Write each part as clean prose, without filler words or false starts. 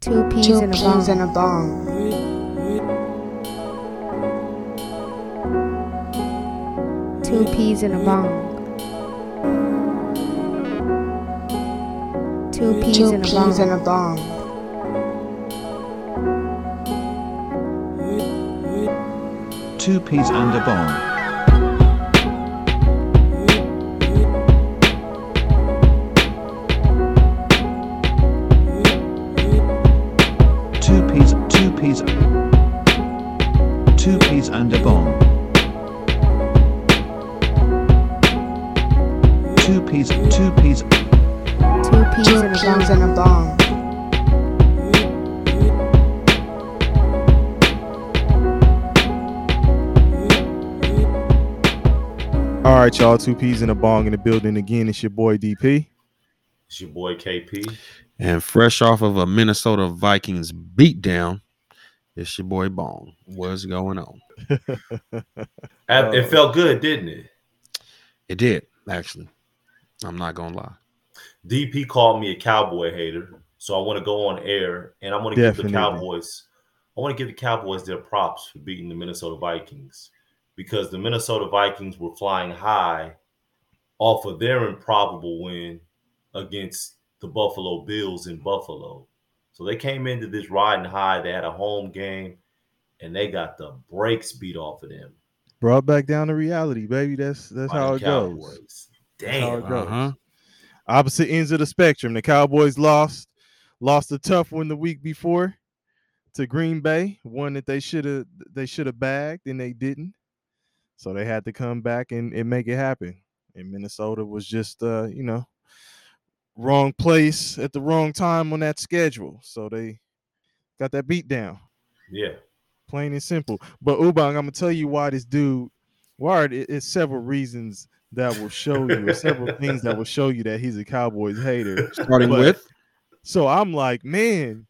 Two peas in a bong. Two peas in a bong. Two peas in a bong. Two peas and a bong. Two peas and a bong. Two peas in a bong. All right, y'all. Two peas in a bong in the building again. It's your boy DP. It's your boy KP. And fresh off of a Minnesota Vikings beatdown, it's your boy Bong. What's going on? It felt good, didn't it? It did, actually. I'm not going to lie. DP called me a Cowboy hater, so I want to go on air, and I'm going to give the Cowboys their props for beating the Minnesota Vikings, because the Minnesota Vikings were flying high off of their improbable win against the Buffalo Bills in Buffalo. So they came into this riding high. They had a home game, and they got the brakes beat off of them. Brought back down to reality, baby. That's how it goes. Damn. Uh-huh. Opposite ends of the spectrum. The Cowboys lost a tough one the week before to Green Bay, one that they should have bagged, and they didn't. So they had to come back and make it happen. And Minnesota was just wrong place at the wrong time on that schedule. So they got that beat down. Yeah. Plain and simple. But Ubang, I'm gonna tell you why this dude, it's several reasons that will show you, several things that will show you that he's a Cowboys hater. Starting with? So I'm like, man,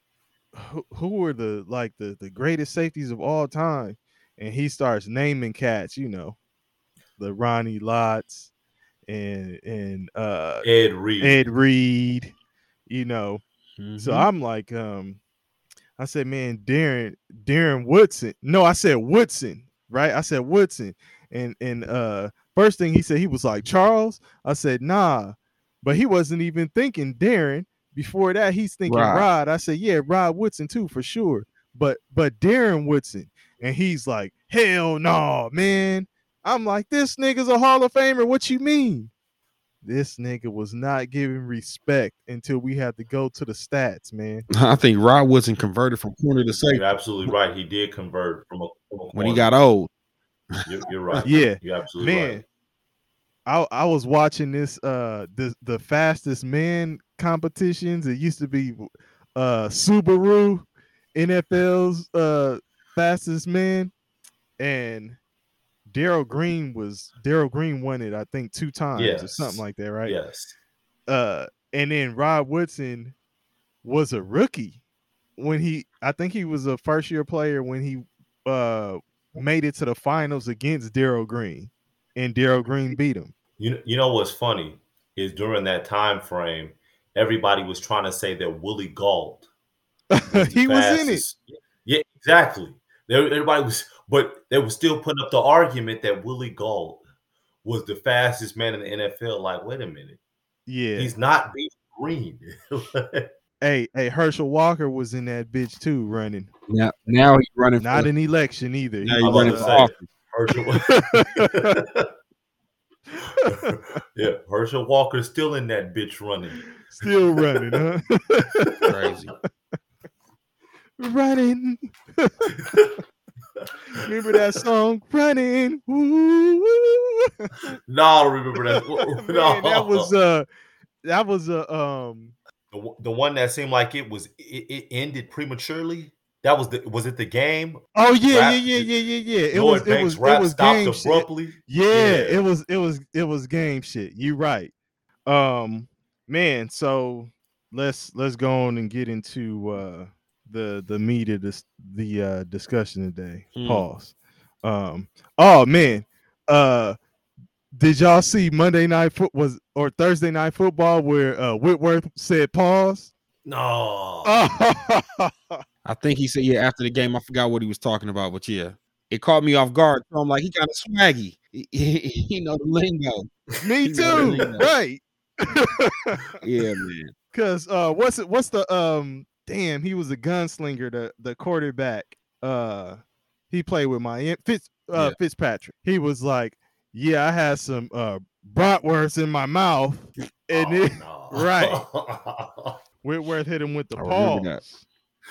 who are the greatest safeties of all time? And he starts naming cats, the Ronnie Lotts and Ed Reed, Mm-hmm. So I'm like, I said, man, Darren Woodson. No, I said Woodson, right? I said Woodson. And first thing he said, he was like, Charles. I said, nah. But he wasn't even thinking Darren. Before that, he's thinking Rod. I said, yeah, Rod Woodson too, for sure. But Darren Woodson. And he's like, hell no, man. I'm like, this nigga's a Hall of Famer. What you mean? This nigga was not giving respect until we had to go to the stats, man. I think Rod Woodson converted from corner to safety. You're absolutely right. He did convert from a when he got old. You're right. Yeah, you're absolutely man. Right. I was watching this the fastest man competitions. It used to be Subaru, NFL's fastest man, and Darrell Green won it, I think, 2 times or something like that, right? Yes. And then Rod Woodson was a rookie when I think he was a first year player when he made it to the finals against Darrell Green, and Darrell Green beat him. You know what's funny is during that time frame, everybody was trying to say that Willie Gault he was in it. Yeah, exactly. Everybody was, but they were still putting up the argument that Willie Gault was the fastest man in the NFL. Like, wait a minute. Yeah. He's not beating Green. Hey, Herschel Walker was in that bitch too, running. Now he's running. Not an election either. Now he's running for office. Yeah, Herschel Walker's still in that bitch running. Still running, huh? Crazy. Running. Remember that song, Running? Woo. No, I don't remember that. No. Man, that was the one that seemed like it ended prematurely. That was it the game? Oh yeah. It was game abruptly. Shit. Yeah, it was game shit. You right. Man, so let's go on and get into the meat of the discussion today. Pause. Oh man. Did y'all see Monday night Thursday night football where Whitworth said pause? No. I think he said, yeah, after the game. I forgot what he was talking about, but yeah, it caught me off guard. So I'm like, he kind of swaggy. He know the lingo. Me He know the too. lingo. Right. Yeah, man. Cause what's the damn, he was a gunslinger, the quarterback. He played with my Fitzpatrick. He was like, yeah, I had some bratwurst in my mouth. And right. Whitworth hit him with the paws.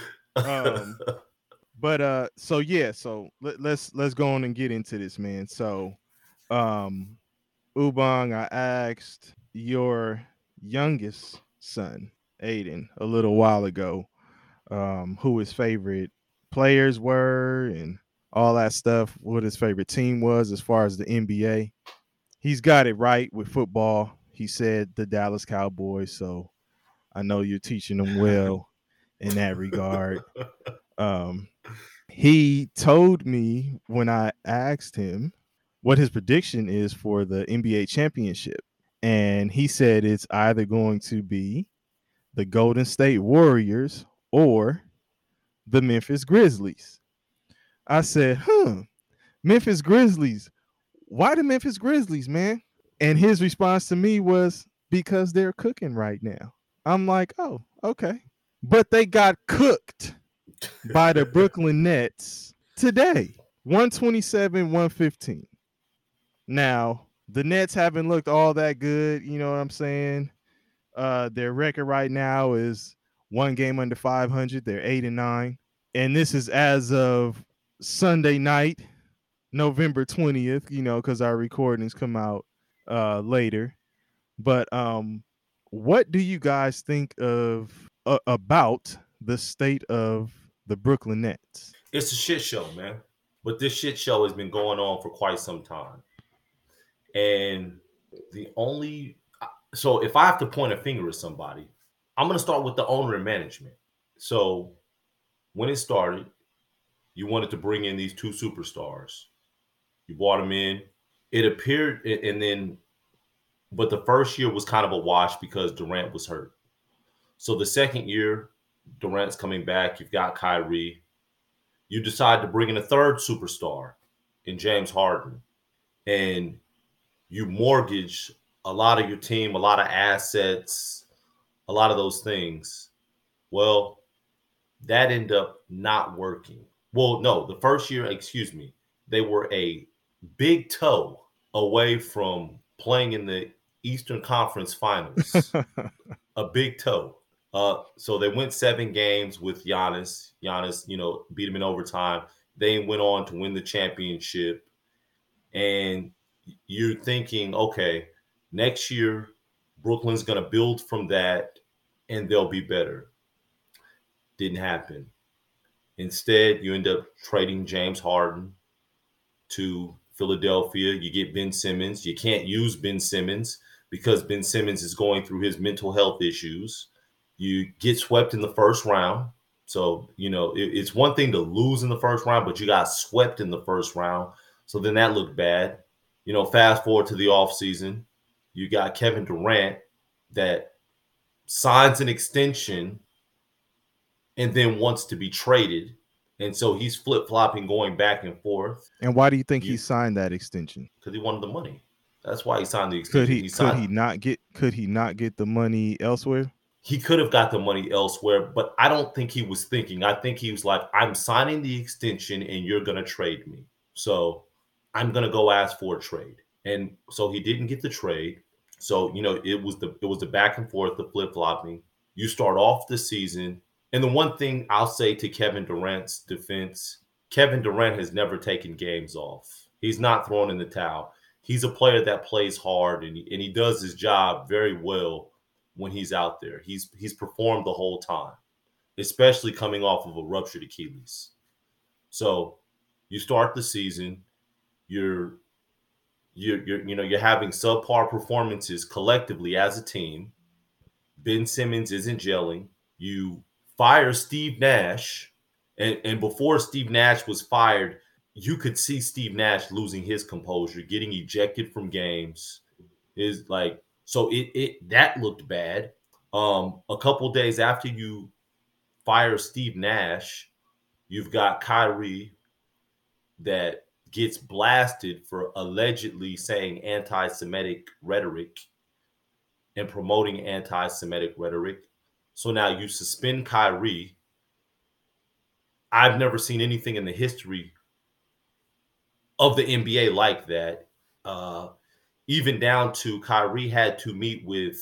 But so yeah, so let's go on and get into this, man. So Ubong, I asked your youngest son, Aiden, a little while ago, who his favorite players were and all that stuff, what his favorite team was as far as the NBA. He's got it right with football. He said the Dallas Cowboys, so I know you're teaching him well in that regard. He told me when I asked him what his prediction is for the NBA championship, and he said it's either going to be the Golden State Warriors or the Memphis Grizzlies. I said, Memphis Grizzlies. Why the Memphis Grizzlies, man? And his response to me was, because they're cooking right now. I'm like, oh, okay. But they got cooked by the Brooklyn Nets today, 127-115. Now, the Nets haven't looked all that good, you know what I'm saying? Their record right now is 1 game under 500. They're 8-9. And this is as of Sunday night, November 20th, you know, because our recordings come out later. But what do you guys think of about the state of the Brooklyn Nets? It's a shit show, man. But this shit show has been going on for quite some time. And so if I have to point a finger at somebody, I'm going to start with the owner and management. So when it started, you wanted to bring in these 2 superstars. You brought them in. It appeared, but the first year was kind of a wash because Durant was hurt. So the second year, Durant's coming back. You've got Kyrie. You decide to bring in a 3rd superstar in James Harden. And you mortgage a lot of your team, a lot of assets, a lot of those things. Well, that ended up not working. Well, no, the first year, they were a big toe away from playing in the Eastern Conference Finals. A big toe. So they went 7 games with Giannis. Giannis, beat him in overtime. They went on to win the championship. And you're thinking, okay, next year, Brooklyn's going to build from that and they'll be better. Didn't happen. Instead, you end up trading James Harden to Philadelphia. You get Ben Simmons. You can't use Ben Simmons because Ben Simmons is going through his mental health issues. You get swept in the first round. So, it's one thing to lose in the first round, but you got swept in the first round. So then that looked bad. Fast forward to the offseason, you got Kevin Durant that signs an extension and then wants to be traded. And so he's flip-flopping, going back and forth. And why do you think he signed that extension? Because he wanted the money. That's why he signed the extension. Could he not get the money elsewhere? He could have got the money elsewhere, but I don't think he was thinking. I think he was like, I'm signing the extension and you're going to trade me. So I'm going to go ask for a trade. And so he didn't get the trade. So, it was the back and forth, the flip-flopping. You start off the season. And the one thing I'll say to Kevin Durant's defense, Kevin Durant has never taken games off. He's not thrown in the towel. He's a player that plays hard and he does his job very well when he's out there. He's performed the whole time, especially coming off of a ruptured Achilles. So you start the season, you're having subpar performances collectively as a team. Ben Simmons isn't gelling. You fire Steve Nash, and before Steve Nash was fired, you could see Steve Nash losing his composure, getting ejected from games. So that looked bad. A couple days after you fire Steve Nash, you've got Kyrie that gets blasted for allegedly saying anti-Semitic rhetoric and promoting anti-Semitic rhetoric. So now you suspend Kyrie. I've never seen anything in the history of the NBA like that. Even down to Kyrie had to meet with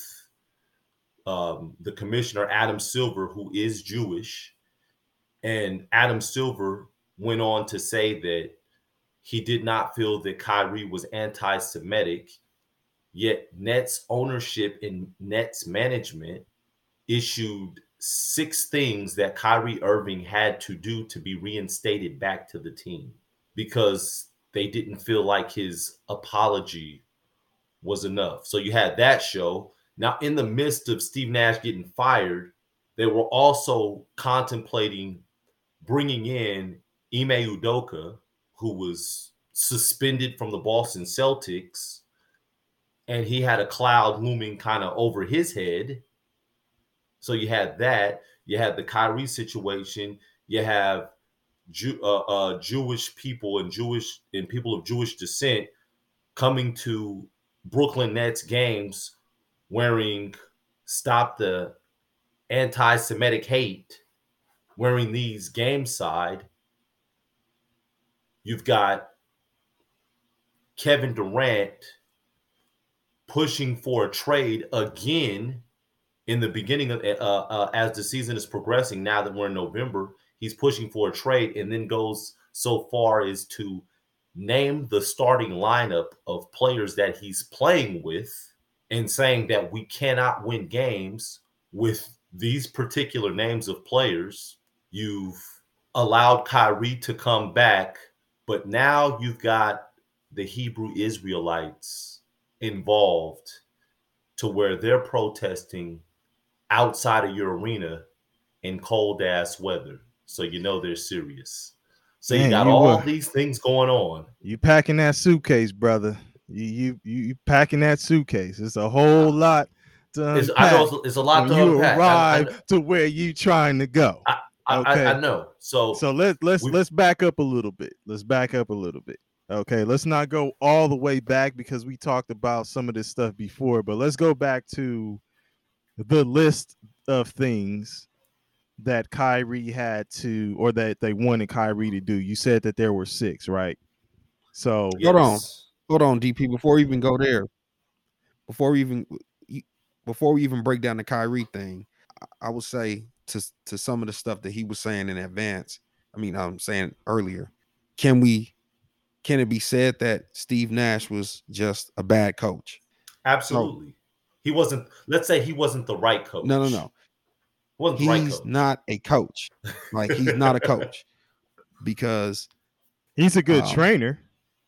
the commissioner, Adam Silver, who is Jewish. And Adam Silver went on to say that he did not feel that Kyrie was anti-Semitic, yet Nets ownership and Nets management issued 6 things that Kyrie Irving had to do to be reinstated back to the team because they didn't feel like his apology was enough. So you had that show. Now, in the midst of Steve Nash getting fired, they were also contemplating bringing in Ime Udoka, who was suspended from the Boston Celtics, and he had a cloud looming kind of over his head. So you had that. You had the Kyrie situation. You have Jewish people and people of Jewish descent coming to Brooklyn Nets games wearing "Stop the Anti-Semitic Hate," wearing these game side. You've got Kevin Durant pushing for a trade again in the beginning of as the season is progressing. Now that we're in November, he's pushing for a trade and then goes so far as to name the starting lineup of players that he's playing with and saying that we cannot win games with these particular names of players. You've allowed Kyrie to come back, but now you've got the Hebrew Israelites involved to where they're protesting outside of your arena in cold ass weather. So you know they're serious. So you got all these things going on. You packing that suitcase, brother. You packing that suitcase. It's a whole lot to unpack. I know it's a lot to unpack. You arrive to where you trying to go. I know. So let's back up a little bit. Okay, let's not go all the way back because we talked about some of this stuff before, but let's go back to the list of things that Kyrie had to, or that they wanted Kyrie to do. You said that there were 6, right? So yes. Hold on, DP. Before we even go there, before we even break down the Kyrie thing, I would say to some of the stuff that he was saying in advance. I mean, I'm saying earlier. Can it be said that Steve Nash was just a bad coach? Absolutely. No. He wasn't. Let's say he wasn't the right coach. No. He's not a coach. Like, he's not a coach because he's a good trainer.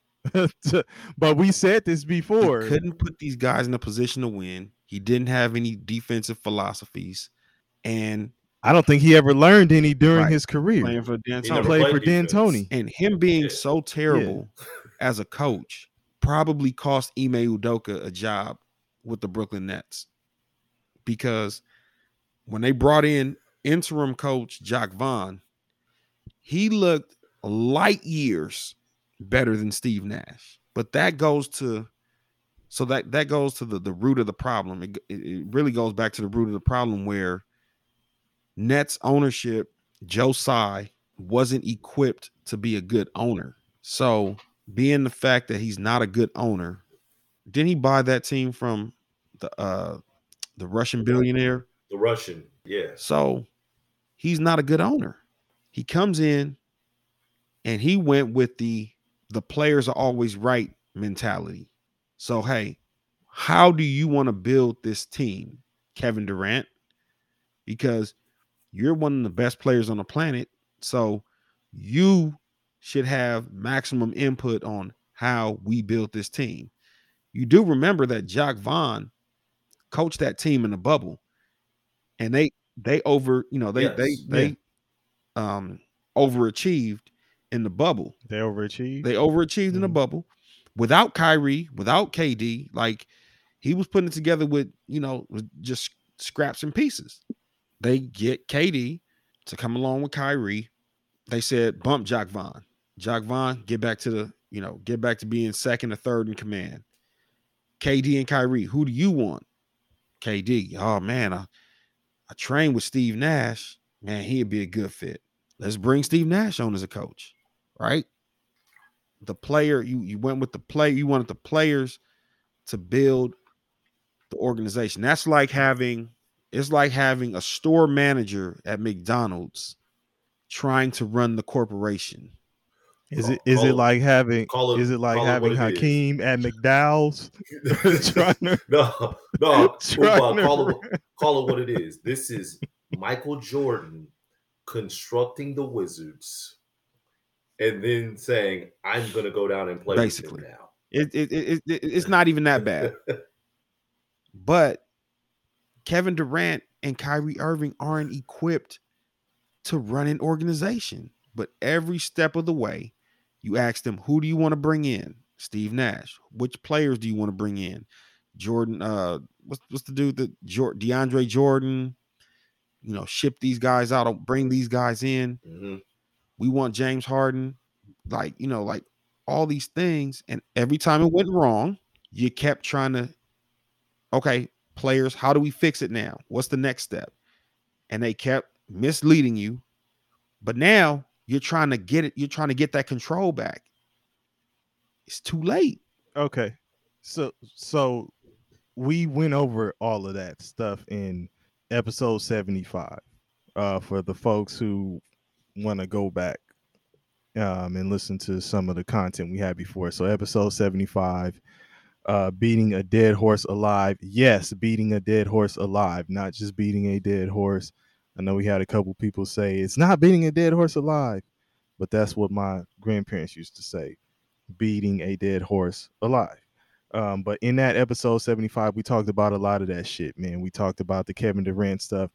But we said this before. He couldn't put these guys in a position to win. He didn't have any defensive philosophies, and I don't think he ever learned any during his career. Playing for D'Antoni. He played for D'Antoni. And him being so terrible as a coach probably cost Ime Udoka a job with the Brooklyn Nets, because when they brought in interim coach Jacques Vaughn, he looked light years better than Steve Nash. But that goes to the root of the problem. It really goes back to the root of the problem where Nets ownership, Joe Tsai, wasn't equipped to be a good owner. So being the fact that he's not a good owner, didn't he buy that team from the Russian billionaire? The Russian, yeah. So he's not a good owner. He comes in and he went with the players are always right mentality. So, hey, how do you want to build this team, Kevin Durant? Because you're one of the best players on the planet. So you should have maximum input on how we build this team. You do remember that Jacques Vaughn coached that team in the bubble, and they overachieved in the bubble. They overachieved. Mm-hmm. In the bubble without Kyrie, without KD. Like, he was putting it together with, just scraps and pieces. They get KD to come along with Kyrie. They said, bump Jacque Vaughn. Jacque Vaughn, get back to being second or third in command. KD and Kyrie, who do you want? KD. Oh man, I trained with Steve Nash. Man, he'd be a good fit. Let's bring Steve Nash on as a coach, right? The player, you went with the player, you wanted the players to build the organization. It's like having a store manager at McDonald's trying to run the corporation. Is it like having Hakeem at McDowell's? Call it what it is. This is Michael Jordan constructing the Wizards and then saying, I'm going to go down and play basically with them now. It's not even that bad. But Kevin Durant and Kyrie Irving aren't equipped to run an organization. But every step of the way, you ask them, who do you want to bring in? Steve Nash. Which players do you want to bring in? Jordan, what's the dude that DeAndre Jordan, ship these guys out, bring these guys in. Mm-hmm. We want James Harden, like all these things. And every time it went wrong, you kept trying to, okay, players, how do we fix it now? What's the next step? And they kept misleading you. But now you're trying to get it. You're trying to get that control back. It's too late. Okay. So we went over all of that stuff in episode 75. For the folks who want to go back and listen to some of the content we had before. So episode 75, beating a dead horse alive. Yes, beating a dead horse alive, not just beating a dead horse. I know we had a couple people say it's not beating a dead horse alive, but that's what my grandparents used to say, beating a dead horse alive. But in that episode 75, we talked about a lot of that shit, man. We talked about the Kevin Durant stuff.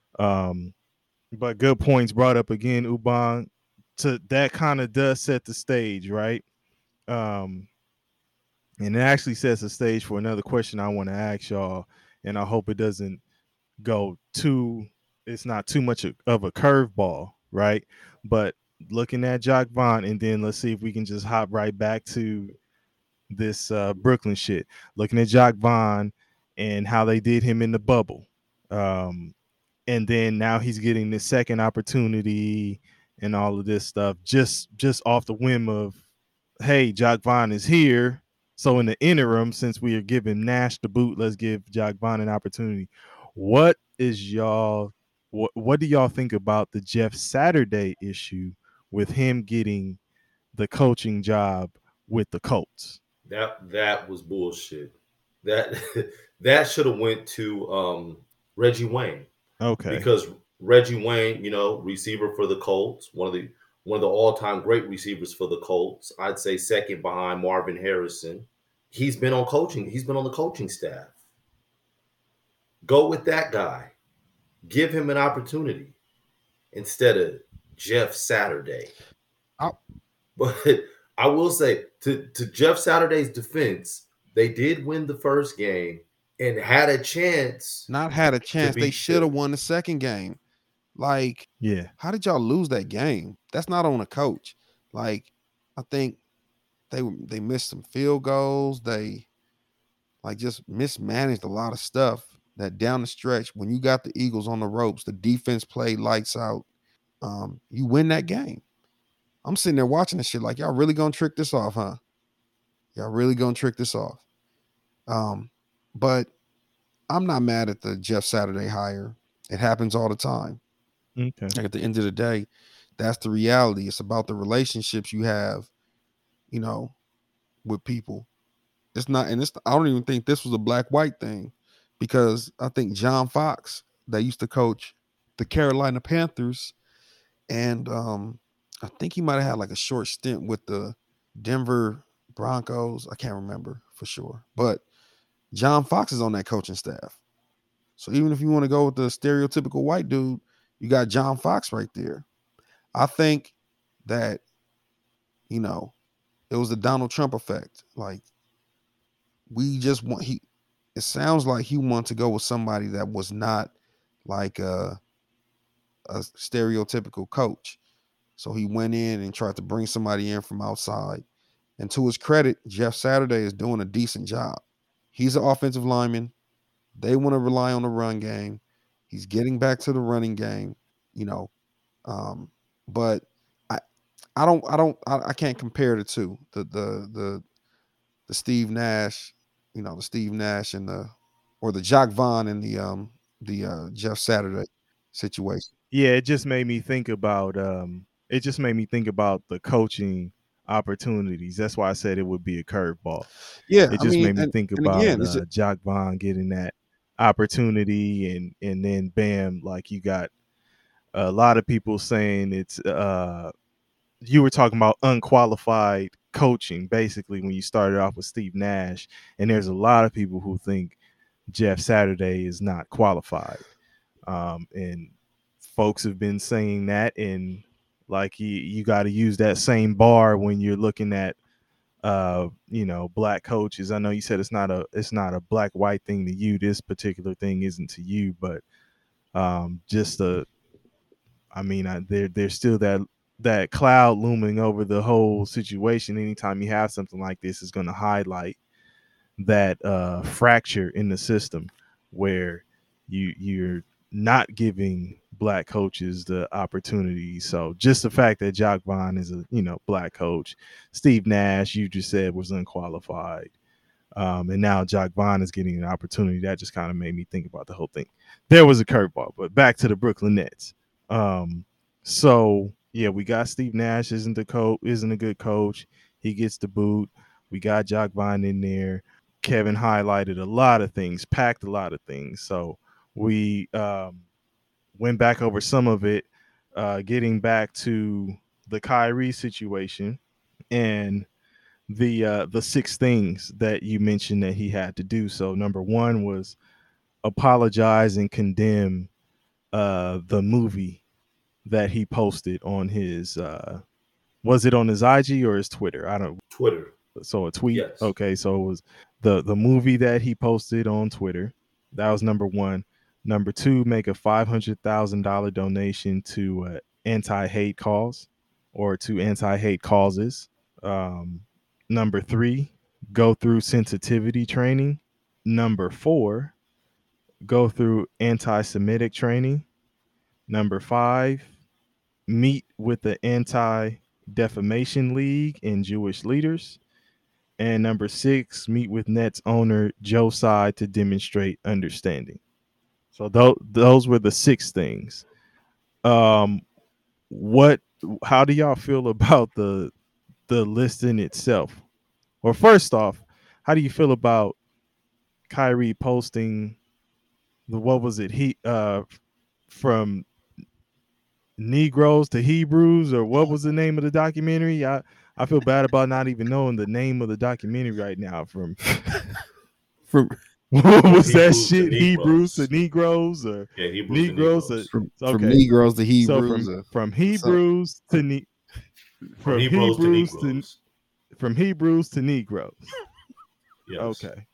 But good points brought up again, Ubang. That kind of does set the stage, right? And it actually sets the stage for another question I want to ask y'all, and I hope it doesn't go it's not too much of a curveball, right? But looking at Jacque Vaughn, and then let's see if we can just hop right back to this Brooklyn shit. Looking at Jacque Vaughn and how they did him in the bubble. And then now he's getting the second opportunity and all of this stuff just off the whim of, hey, Jacque Vaughn is here. So in the interim, since we are giving Nash the boot, let's give Jacque Vaughn an opportunity. What do y'all think about the Jeff Saturday issue with him getting the coaching job with the Colts? That was bullshit. That should have went to Reggie Wayne. Okay. Because Reggie Wayne, receiver for the Colts, one of the all-time great receivers for the Colts. I'd say second behind Marvin Harrison. He's been on coaching. He's been on the coaching staff. Go with that guy. Give him an opportunity instead of Jeff Saturday. But I will say, to Jeff Saturday's defense, they did win the first game and had a chance. Not had a chance. They should have won the second game. Like, yeah. How did y'all lose that game? That's not on a coach. Like, I think they missed some field goals. They just mismanaged a lot of stuff. That down the stretch, when you got the Eagles on the ropes, the defense played lights out. You win that game. I'm sitting there watching this shit like, y'all really gonna trick this off, huh? Y'all really gonna trick this off. But I'm not mad at the Jeff Saturday hire. It happens all the time. Okay. Like at the end of the day, that's the reality. It's about the relationships you have, with people. It's not, and I don't even think this was a black-white thing, because I think John Fox, that used to coach the Carolina Panthers, and I think he might have had like a short stint with the Denver Broncos. I can't remember for sure, but John Fox is on that coaching staff. So even if you want to go with the stereotypical white dude, you got John Fox right there. I think that, it was the Donald Trump effect. Like, we just want it sounds like he wanted to go with somebody that was not like a stereotypical coach. So he went in and tried to bring somebody in from outside. And to his credit, Jeff Saturday is doing a decent job. He's an offensive lineman. They want to rely on the run game. He's getting back to the running game, you know. But I can't compare the two. The Steve Nash, you know, the Steve Nash and the Jacques Vaughn and the Jeff Saturday situation. Yeah, it just made me think about the coaching opportunities. That's why I said it would be a curveball. Yeah, it just made me think about again, Jacques Vaughn getting that opportunity, and then bam, like you got a lot of people saying it's you were talking about unqualified coaching basically when you started off with Steve Nash, and there's a lot of people who think Jeff Saturday is not qualified, and folks have been saying that, and like you got to use that same bar when you're looking at you know, black coaches. I know you said it's not a black white thing to you. This particular thing isn't to you, but just there's still that cloud looming over the whole situation. Anytime you have something like this, is going to highlight that fracture in the system where you're not giving black coaches the opportunity. So just the fact that Jacques Vaughn is a, you know, black coach, Steve Nash, you just said, was unqualified, and now Jacques Vaughn is getting an opportunity, that just kind of made me think about the whole thing. There was a curveball, but back to the Brooklyn Nets. So yeah, we got Steve Nash isn't a good coach. He gets the boot. We got Jacques Vaughn in there. Kevin highlighted a lot of things, packed a lot of things. So we went back over some of it, getting back to the Kyrie situation and the 6 things that you mentioned that he had to do. So number 1 was apologize and condemn the movie that he posted on his was it on his IG or his Twitter? I don't Twitter. So a tweet. Yes. Okay, so it was the movie that he posted on Twitter. That was number 1. Number 2, make a $500,000 donation to anti-hate cause or to anti-hate causes. Number 3, go through sensitivity training. Number 4, go through anti-Semitic training. Number 5, meet with the Anti-Defamation League and Jewish leaders. And number 6, meet with Nets owner Joe Tsai to demonstrate understanding. So those were the 6 things. How do y'all feel about the list in itself? Or first off, how do you feel about Kyrie posting from Negroes to Hebrews, or what was the name of the documentary? I feel bad about not even knowing the name of the documentary right now. From what was that shit? Hebrews to Negroes, or Hebrews to Negroes. From Negroes to Hebrews. So from Hebrews to Negroes. Yes. Okay.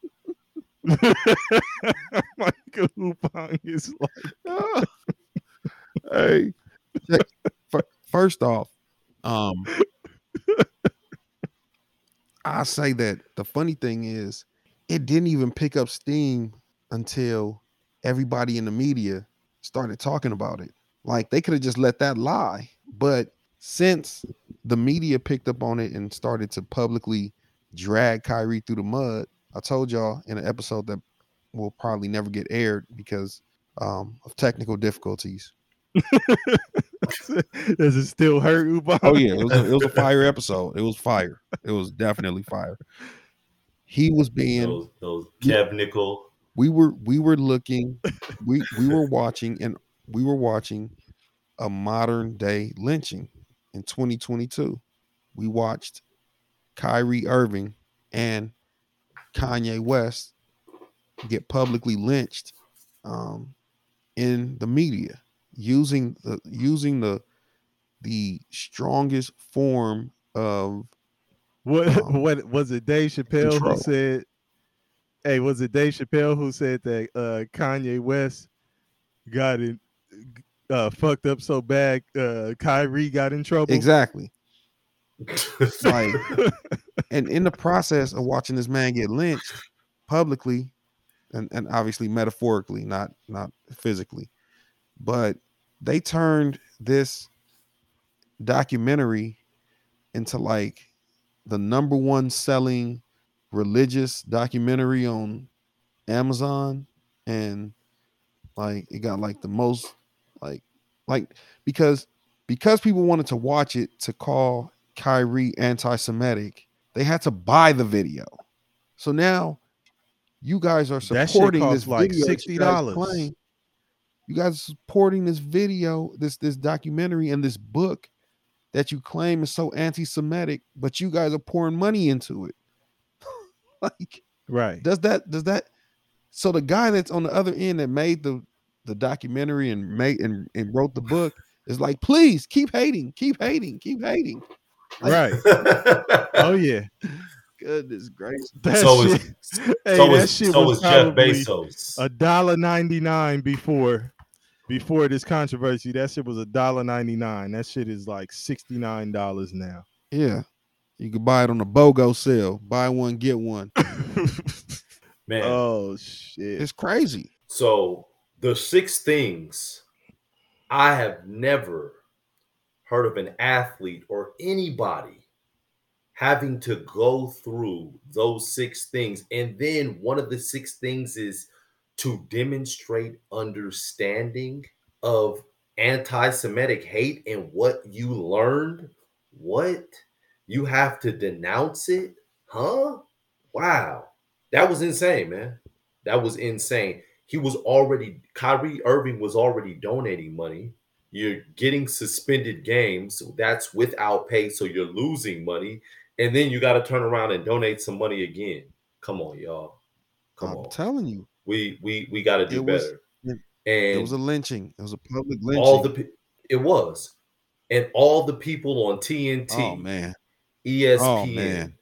Michael Hupong is like, hey, first off, I say that the funny thing is it didn't even pick up steam until everybody in the media started talking about it. Like, they could have just let that lie. But since the media picked up on it and started to publicly drag Kyrie through the mud, I told y'all in an episode that will probably never get aired because of technical difficulties. Does it still hurt, Ubon? Oh yeah, it was a fire episode. It was fire. It was definitely fire. He was being those Kev Nickel. We were looking. We were watching a modern day lynching in 2022. We watched Kyrie Irving and Kanye West get publicly lynched in the media using the strongest form of what was it? Dave Chappelle control. who said Hey, was it Dave Chappelle who said that Kanye West got it fucked up so bad Kyrie got in trouble? Exactly. Like, and in the process of watching this man get lynched publicly, and obviously metaphorically, not physically, but they turned this documentary into like the number one selling religious documentary on Amazon, and like it got like the most like because people wanted to watch it to call Kyrie anti-Semitic, they had to buy the video. So now you guys are supporting this like video $60. You guys are supporting this video, this documentary and this book that you claim is so anti-Semitic, but you guys are pouring money into it. Like, right. Does that so the guy that's on the other end that made the documentary and wrote the book is like, please keep hating. Like, right. Oh yeah. Goodness gracious. So is Jeff Bezos. $1.99 before this controversy. That shit was $1.99. That shit is like $69 now. Yeah. You could buy it on a BOGO sale. Buy one, get one. Man. Oh shit. It's crazy. So the 6 things, I have never heard of an athlete or anybody having to go through those 6 things. And then one of the 6 things is to demonstrate understanding of anti-Semitic hate and what you learned. What? You have to denounce it? Huh? Wow. That was insane, man. That was insane. Kyrie Irving was already donating money. You're getting suspended games. So that's without pay. So you're losing money. And then you got to turn around and donate some money again. Come on, y'all. Come on. I'm telling you. We got to do better. It was a lynching. It was a public lynching. It was. And all the people on TNT. Oh, man. ESPN. Oh, man.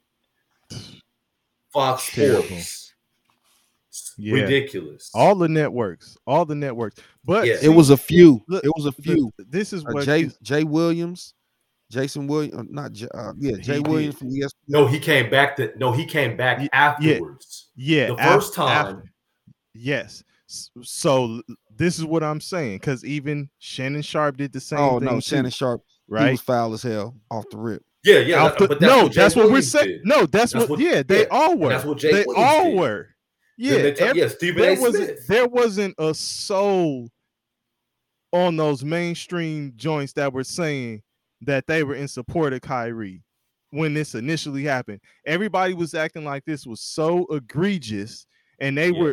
Fox Sports. Yeah. Ridiculous. All the networks. But Yeah. It was a few. Look, It was a few. This is what Jay Williams, Jason Williams, Jay Williams from ESPN. No, he came back afterwards. Yeah. The first time. Yes. So this is what I'm saying, because even Shannon Sharp did the same thing. Oh no, Shannon Sharp, right? He was foul as hell off the rip. Yeah. That's what we're saying. No, that's what. Yeah, they all were. That's what Jay they Williams all did. were. Yeah, Stephen A. Smith. There wasn't a soul on those mainstream joints that were saying that they were in support of Kyrie when this initially happened. Everybody was acting like this was so egregious, and they were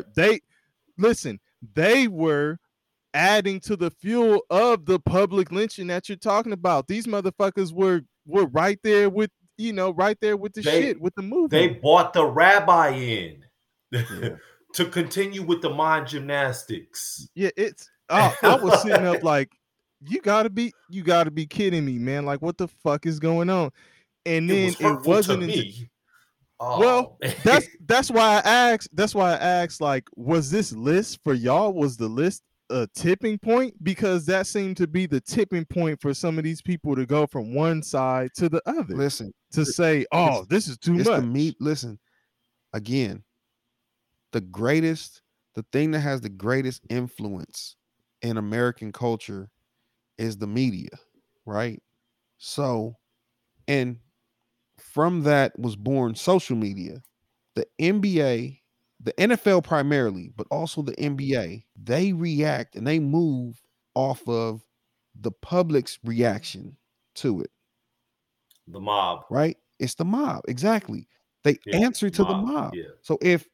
adding to the fuel of the public lynching that you're talking about. These motherfuckers were right there with the shit, with the movement. They bought the rabbi in to continue with the mind gymnastics. Yeah, I was sitting up like, you gotta be kidding me, man. Like, what the fuck is going on? And then it wasn't to me. Well, that's why I asked, like, was this list for y'all? Was the list a tipping point? Because that seemed to be the tipping point for some of these people to go from one side to the other. Listen, to say, this is too much. Listen, again, the thing that has the greatest influence in American culture is the media, right? So, and from that was born social media. The NBA, the NFL primarily, but also the NBA, they react and they move off of the public's reaction to it. The mob. Right? It's the mob. Exactly. They answer to the mob. Yeah. So if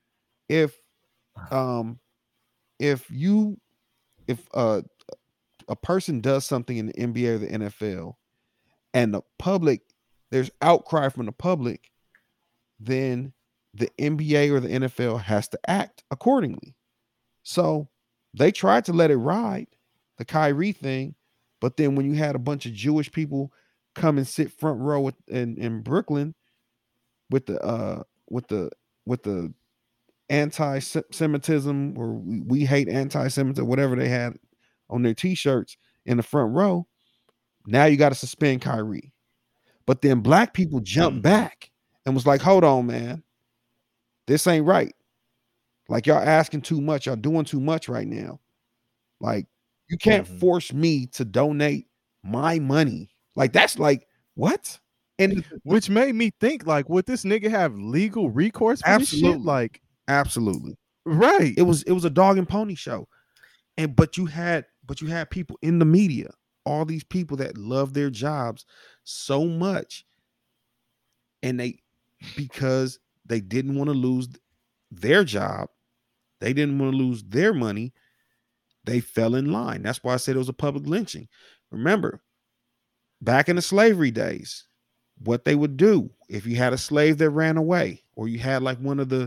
a person does something in the NBA or the NFL and the public, there's outcry from the public, then the NBA or the NFL has to act accordingly. So they tried to let it ride, the Kyrie thing, but then when you had a bunch of Jewish people come and sit front row in Brooklyn with the anti-Semitism, or we hate anti-Semitism, whatever they had on their t-shirts in the front row. Now you got to suspend Kyrie. But then black people jumped back and was like, hold on, man. This ain't right. Like, y'all asking too much. Y'all doing too much right now. Like, you can't force me to donate my money. Like, that's like, what? And which made me think, like, would this nigga have legal recourse for this shit? Like, absolutely. Right. It was a dog and pony show. But you had people in the media, all these people that love their jobs so much, and because they didn't want to lose their job, they didn't want to lose their money, they fell in line. That's why I said it was a public lynching. Remember, back in the slavery days, what they would do if you had a slave that ran away, or you had like one of the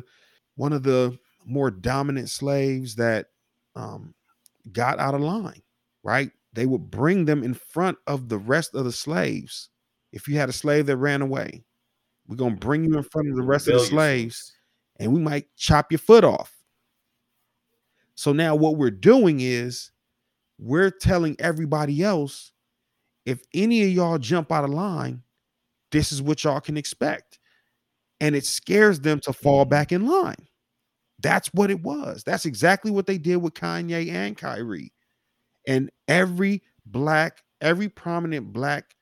more dominant slaves that got out of line, right? They would bring them in front of the rest of the slaves. If you had a slave that ran away, we're going to bring you in front of the rest of the slaves, and we might chop your foot off. So now what we're doing is we're telling everybody else, if any of y'all jump out of line, this is what y'all can expect. And it scares them to fall back in line. That's what it was. That's exactly what they did with Kanye and Kyrie. And every prominent black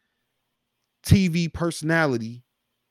TV personality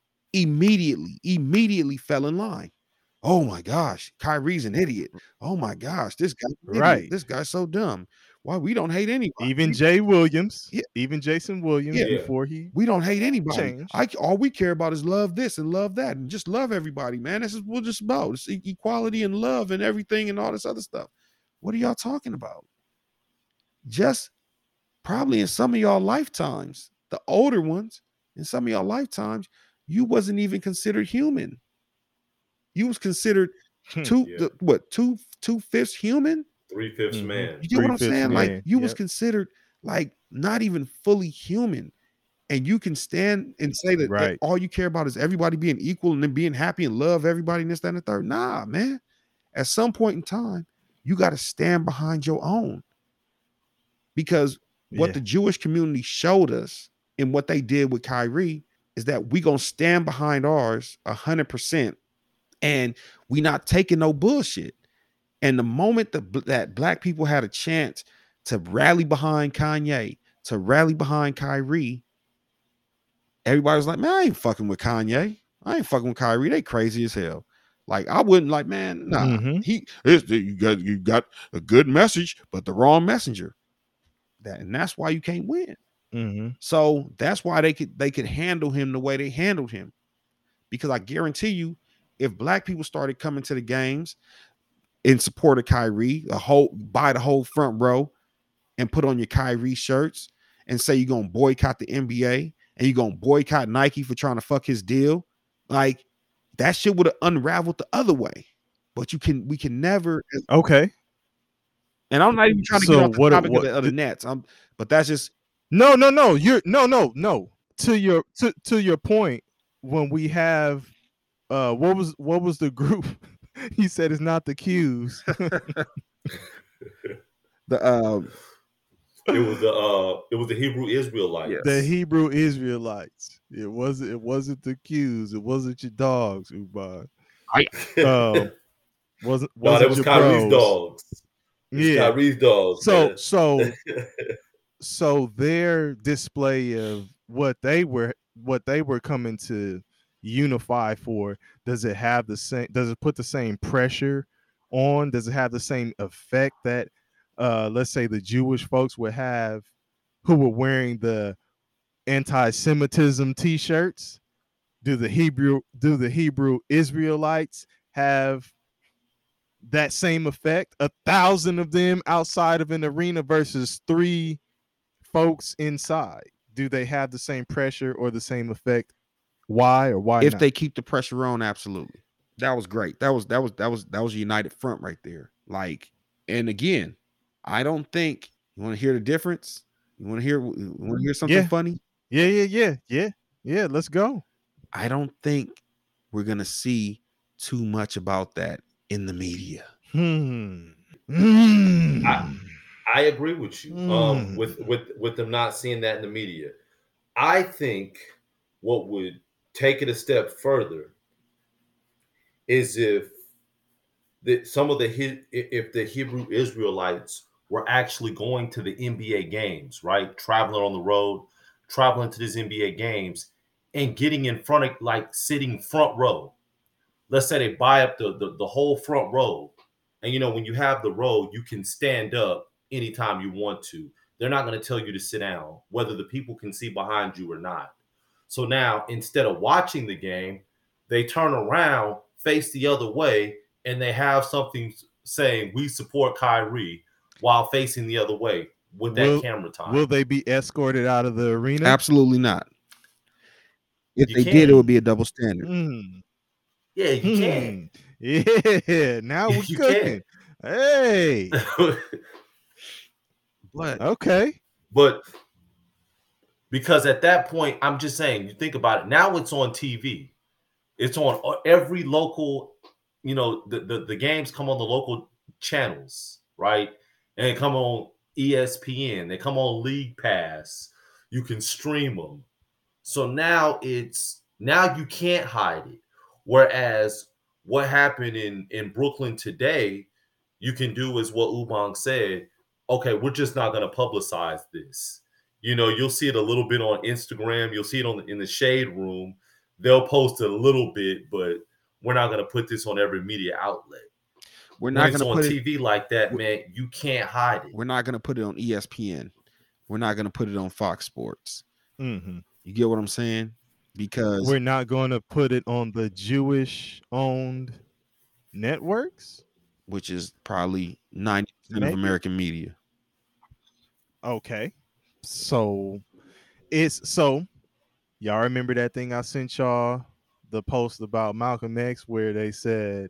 immediately fell in line. Oh my gosh, Kyrie's an idiot. Oh my gosh, this guy, right? This guy's so dumb. Why we don't hate anybody? Even Jay Williams, even Jason Williams, before we don't hate anybody. All we care about is love this and love that, and just love everybody, man. This is what we're just about. It's equality and love and everything and all this other stuff. What are y'all talking about? Just probably in some of y'all lifetimes, the older ones, in some of y'all lifetimes, you wasn't even considered human. You was considered two-fifths human, 3/5 man. You get what I'm saying? Man. Like you was considered like not even fully human, and you can stand and say that all you care about is everybody being equal and then being happy and love everybody and this, that, and the third. Nah, man. At some point in time, you got to stand behind your own, because what the Jewish community showed us and what they did with Kyrie is that we gonna stand behind ours 100%. And we not taking no bullshit. And the moment that black people had a chance to rally behind Kanye, to rally behind Kyrie, everybody was like, man, I ain't fucking with Kanye. I ain't fucking with Kyrie. They crazy as hell. Like, I wouldn't, like, man, nah. You got a good message, but the wrong messenger. And that's why you can't win. So that's why they could handle him the way they handled him. Because I guarantee you, if black people started coming to the games in support of Kyrie, buy the whole front row and put on your Kyrie shirts and say you're going to boycott the NBA and you're going to boycott Nike for trying to fuck his deal, like that shit would have unraveled the other way. But we can never. Okay. And I'm not even trying to get off the topic of the Nets. But that's just no. To your point, when we have what was the group? He said it's not the Qs. It was the Hebrew Israelites. The Hebrew Israelites. It wasn't the Qs. It wasn't your dogs, Ubar. Wasn't that was Kyrie's dogs. Kyrie's dogs. So their display of what they were coming to unify for, does it put the same pressure on? Does it have the same effect that let's say the Jewish folks would have who were wearing the anti-Semitism t-shirts? Do the Hebrew Israelites have that same effect? 1,000 of them outside of an arena versus 3 folks inside. Do they have the same pressure or the same effect? Why or why if not? They keep the pressure on? Absolutely. That was great. That was a united front right there. Like, and again, I don't think you want to hear the difference. You want to hear something funny? Yeah. Let's go. I don't think we're gonna see too much about that in the media. I agree with you. With them not seeing that in the media. I think what would take it a step further is if the Hebrew Israelites were actually going to the NBA games, right? Traveling on the road, traveling to these NBA games, and getting in front of, like, sitting front row. Let's say they buy up the whole front row. And, you know, when you have the row, you can stand up anytime you want to. They're not going to tell you to sit down, whether the people can see behind you or not. So now, instead of watching the game, they turn around, face the other way, and they have something saying, "We support Kyrie," while facing the other way with that camera time. Will they be escorted out of the arena? Absolutely not. If they did, it would be a double standard. Yeah, you can. Yeah, now we're cooking. Hey. But okay. But because at that point, I'm just saying, you think about it. Now it's on TV. It's on every local, you know, the games come on the local channels, right? And they come on ESPN. They come on League Pass. You can stream them. So now you can't hide it. Whereas what happened in Brooklyn today, you can do is what Ubang said. Okay, we're just not going to publicize this. You know, you'll see it a little bit on Instagram. You'll see it in the Shade Room. They'll post it a little bit, but we're not going to put this on every media outlet. We're not going to put it on TV like that, man. You can't hide it. We're not going to put it on ESPN. We're not going to put it on Fox Sports. Mm-hmm. You get what I'm saying? Because we're not going to put it on the Jewish-owned networks, which is probably 90% of American media. Okay. So y'all remember that thing I sent y'all, the post about Malcolm X, where they said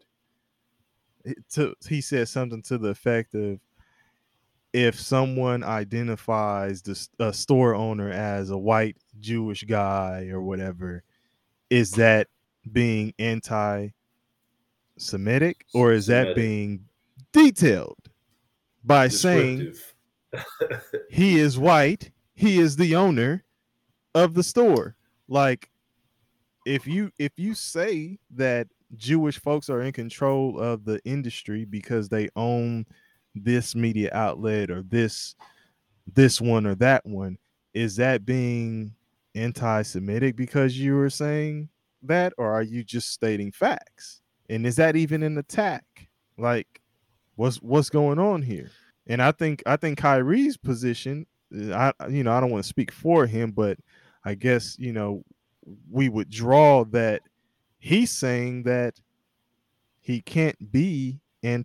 he said something to the effect of, if someone identifies a store owner as a white Jewish guy or whatever, is that being anti-Semitic, or is that being detailed by saying he is white, he is the owner of the store? Like, if you say that Jewish folks are in control of the industry because they own this media outlet or this one or that one, is that being anti-Semitic because you were saying that, or are you just stating facts? And is that even an attack? Like, what's going on here? And I think Kyrie's position, I don't want to speak for him, but I guess, you know, we would draw that he's saying that he can't be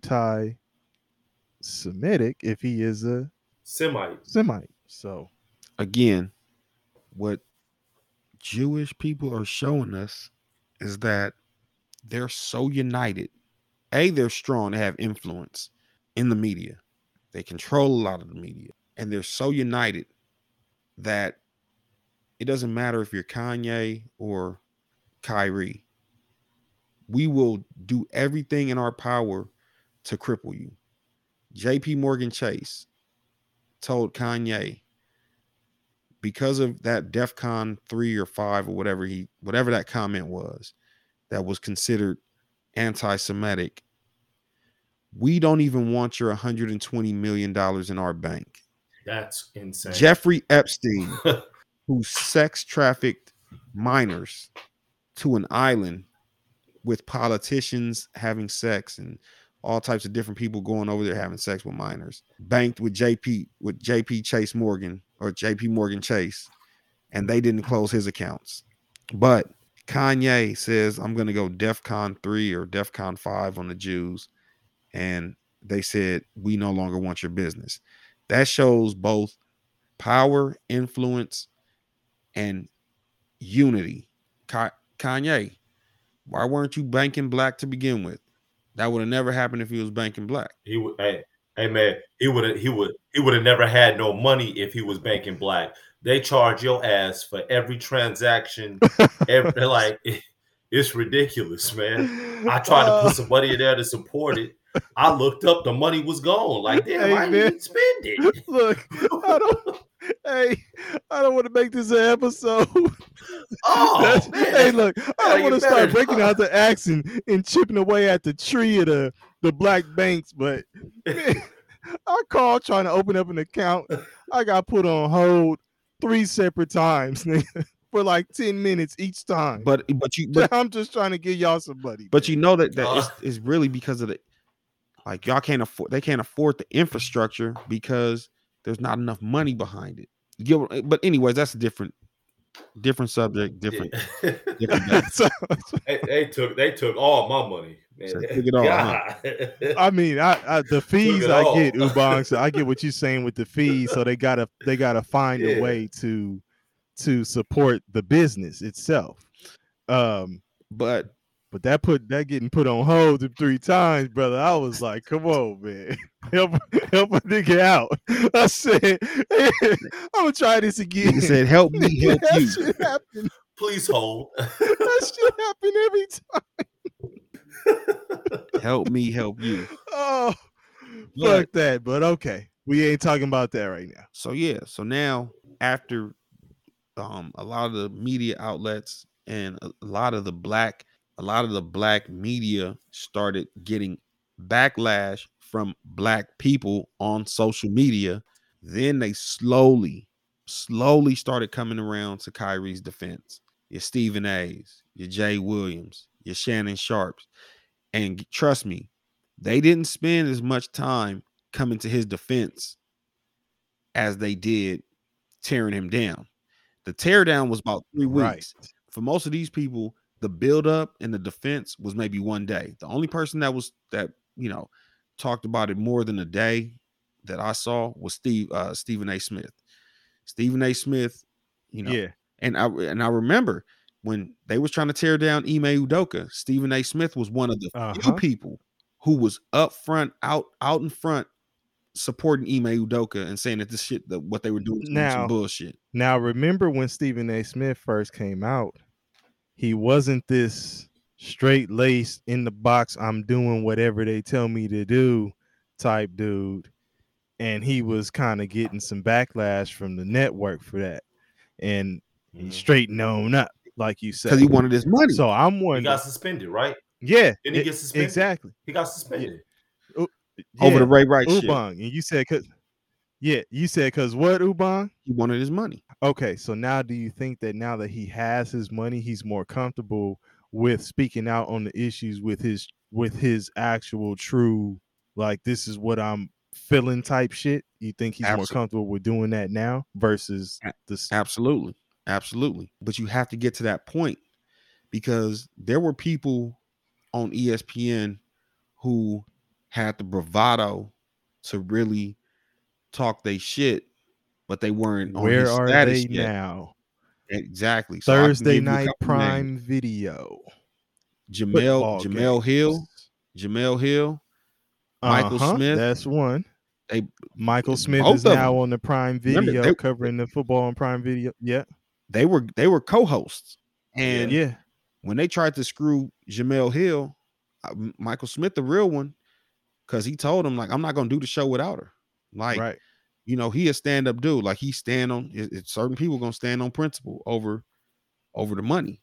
anti-Semitic if he is a Semite. So again, what Jewish people are showing us is that they're so united. They're strong. They have influence in the media. They control a lot of the media. And they're so united that it doesn't matter if you're Kanye or Kyrie. We will do everything in our power to cripple you. JP Morgan Chase told Kanye, because of that DEFCON 3 or 5 or whatever that comment was, that was considered anti-Semitic, we don't even want your $120 million in our bank. That's insane. Jeffrey Epstein, who sex trafficked minors to an island with politicians having sex and all types of different people going over there having sex with minors, banked with JP Chase Morgan or JP Morgan Chase, and they didn't close his accounts. But Kanye says, I'm going to go DEFCON 3 or DEFCON 5 on the Jews. And they said, we no longer want your business. That shows both power, influence, and unity. Kanye, why weren't you banking black to begin with? That would have never happened if he was banking black. He would, hey man, he would have never had no money if he was banking black. They charge your ass for every transaction, It's ridiculous, man. I tried to put some money in there to support it. I looked up, the money was gone. Like, damn, I didn't even spend it. Look, I don't want to make this an episode. Oh, man. Hey, look, I don't want to start breaking out the axe and chipping away at the tree of the black banks, but man, I called trying to open up an account. I got put on hold 3 separate times, nigga, for like 10 minutes each time. But I'm just trying to give y'all some money. But man, you know that it's really because of they can't afford the infrastructure because there's not enough money behind it. But anyways, that's a different subject, different. They took all my money. Man. So took it all, huh? I mean, I the fees I get, Ubang. So I get what you're saying with the fees. So they gotta find a way to support the business itself. But that getting put on hold 3 times, brother. I was like, come on, man. Help a nigga out. I said, hey, I'm gonna try this again. He said, help me, help that you. Shit happen. Please hold. That shit happen every time. Help me, help you. Oh, fuck that. But okay, we ain't talking about that right now. So yeah, so now after a lot of the media outlets and a lot of the black media started getting backlash from black people on social media, then they slowly started coming around to Kyrie's defense. Your Stephen A's, your Jay Williams, your Shannon Sharps. And trust me, they didn't spend as much time coming to his defense as they did tearing him down. The teardown was about 3 weeks. Right. For most of these people, the build-up and the defense was maybe 1 day. The only person that talked about it more than a day that I saw was Stephen A. Smith. Stephen A. Smith, yeah. And I remember when they was trying to tear down Ime Udoka, Stephen A. Smith was one of the few people who was up front, out in front, supporting Ime Udoka and saying that this shit, what they were doing was some bullshit. Now, remember when Stephen A. Smith first came out, he wasn't this straight-laced in the box, I'm doing whatever they tell me to do type dude. And he was kind of getting some backlash from the network for that. And he straightened on up, like you said. Because he wanted his money. So I'm wondering. He got suspended, right? Yeah. Didn't he get suspended? Exactly. He got suspended. Yeah. Over the Ray Rice shit. Ubang. And you said because what, Ubang? He wanted his money. Okay, so now do you think that now that he has his money, he's more comfortable with speaking out on the issues with his actual true, like, this is what I'm feeling type shit? You think he's more comfortable with doing that now versus this? Absolutely. But you have to get to that point because there were people on ESPN who had the bravado to really talk they shit, but they weren't on Where his are status they yet. now? Exactly. So Thursday Night Prime Video. Jamel Hill, Michael Smith. That's one. Michael Smith is now on the Prime Video covering the football on Prime Video. Yeah. They were co-hosts. And yeah, when they tried to screw Jamel Hill, Michael Smith, the real one, because he told him, like, I'm not gonna do the show without her. Like, right. He a stand-up dude. Like, he stand on certain people gonna stand on principle over the money.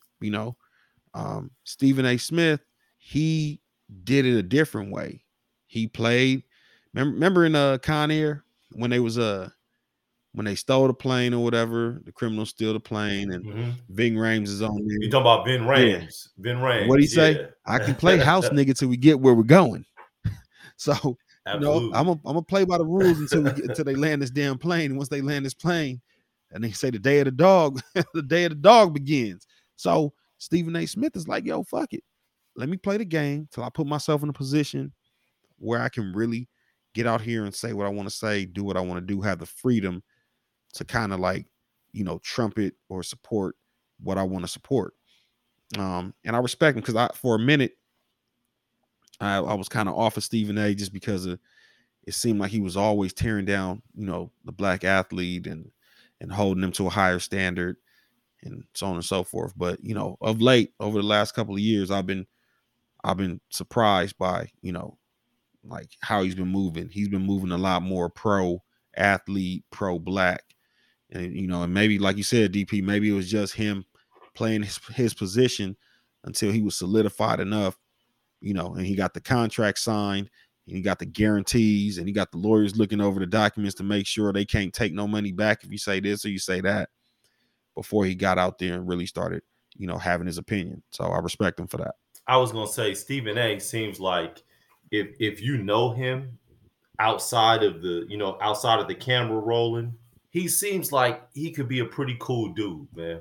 Stephen A. Smith, he did it a different way. He played. Remember in Con Air when they was when they stole the plane or whatever, the criminals steal the plane and Ving Rhames is on there. You talking about Ving Rhames? Yeah. Ving Rhames. What'd he say? I can play house nigga till we get where we're going. So I'm gonna play by the rules until they land this damn plane. And once they land this plane, and they say the day of the dog, the day of the dog begins. So Stephen A. Smith is like, yo, fuck it. Let me play the game till I put myself in a position where I can really get out here and say what I want to say, do what I want to do, have the freedom to kind of like, trumpet or support what I want to support. And I respect him because for a minute, I was kind of off of Stephen A. just because it seemed like he was always tearing down, the black athlete and holding them to a higher standard. and so on and so forth. But of late, over the last couple of years, I've been surprised by like how he's been moving. He's been moving a lot more pro athlete, pro black, and and maybe like you said, DP, maybe it was just him playing his position until he was solidified enough, and he got the contract signed, and he got the guarantees, and he got the lawyers looking over the documents to make sure they can't take no money back if you say this or you say that, before he got out there and really started, having his opinion. So I respect him for that. I was gonna say Stephen A. seems like if you know him outside of the camera rolling, he seems like he could be a pretty cool dude, man.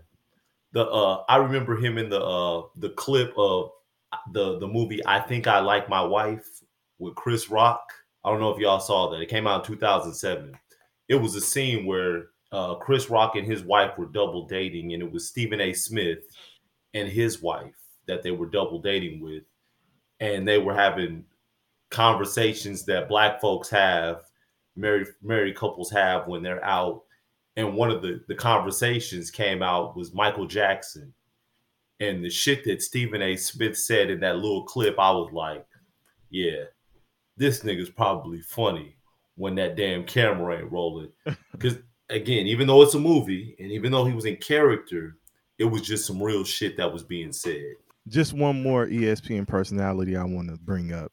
I remember him in the clip of the movie I Think I Like My Wife with Chris Rock. I don't know if y'all saw that. It came out in 2007. It was a scene where Chris Rock and his wife were double dating, and it was Stephen A. Smith and his wife that they were double dating with, and they were having conversations that black folks have, married couples have when they're out. And one of the conversations came out was Michael Jackson. And the shit that Stephen A. Smith said in that little clip, I was like, yeah, this nigga's probably funny when that damn camera ain't rolling. Because, again, even though it's a movie and even though he was in character, it was just some real shit that was being said. Just one more ESPN personality I want to bring up.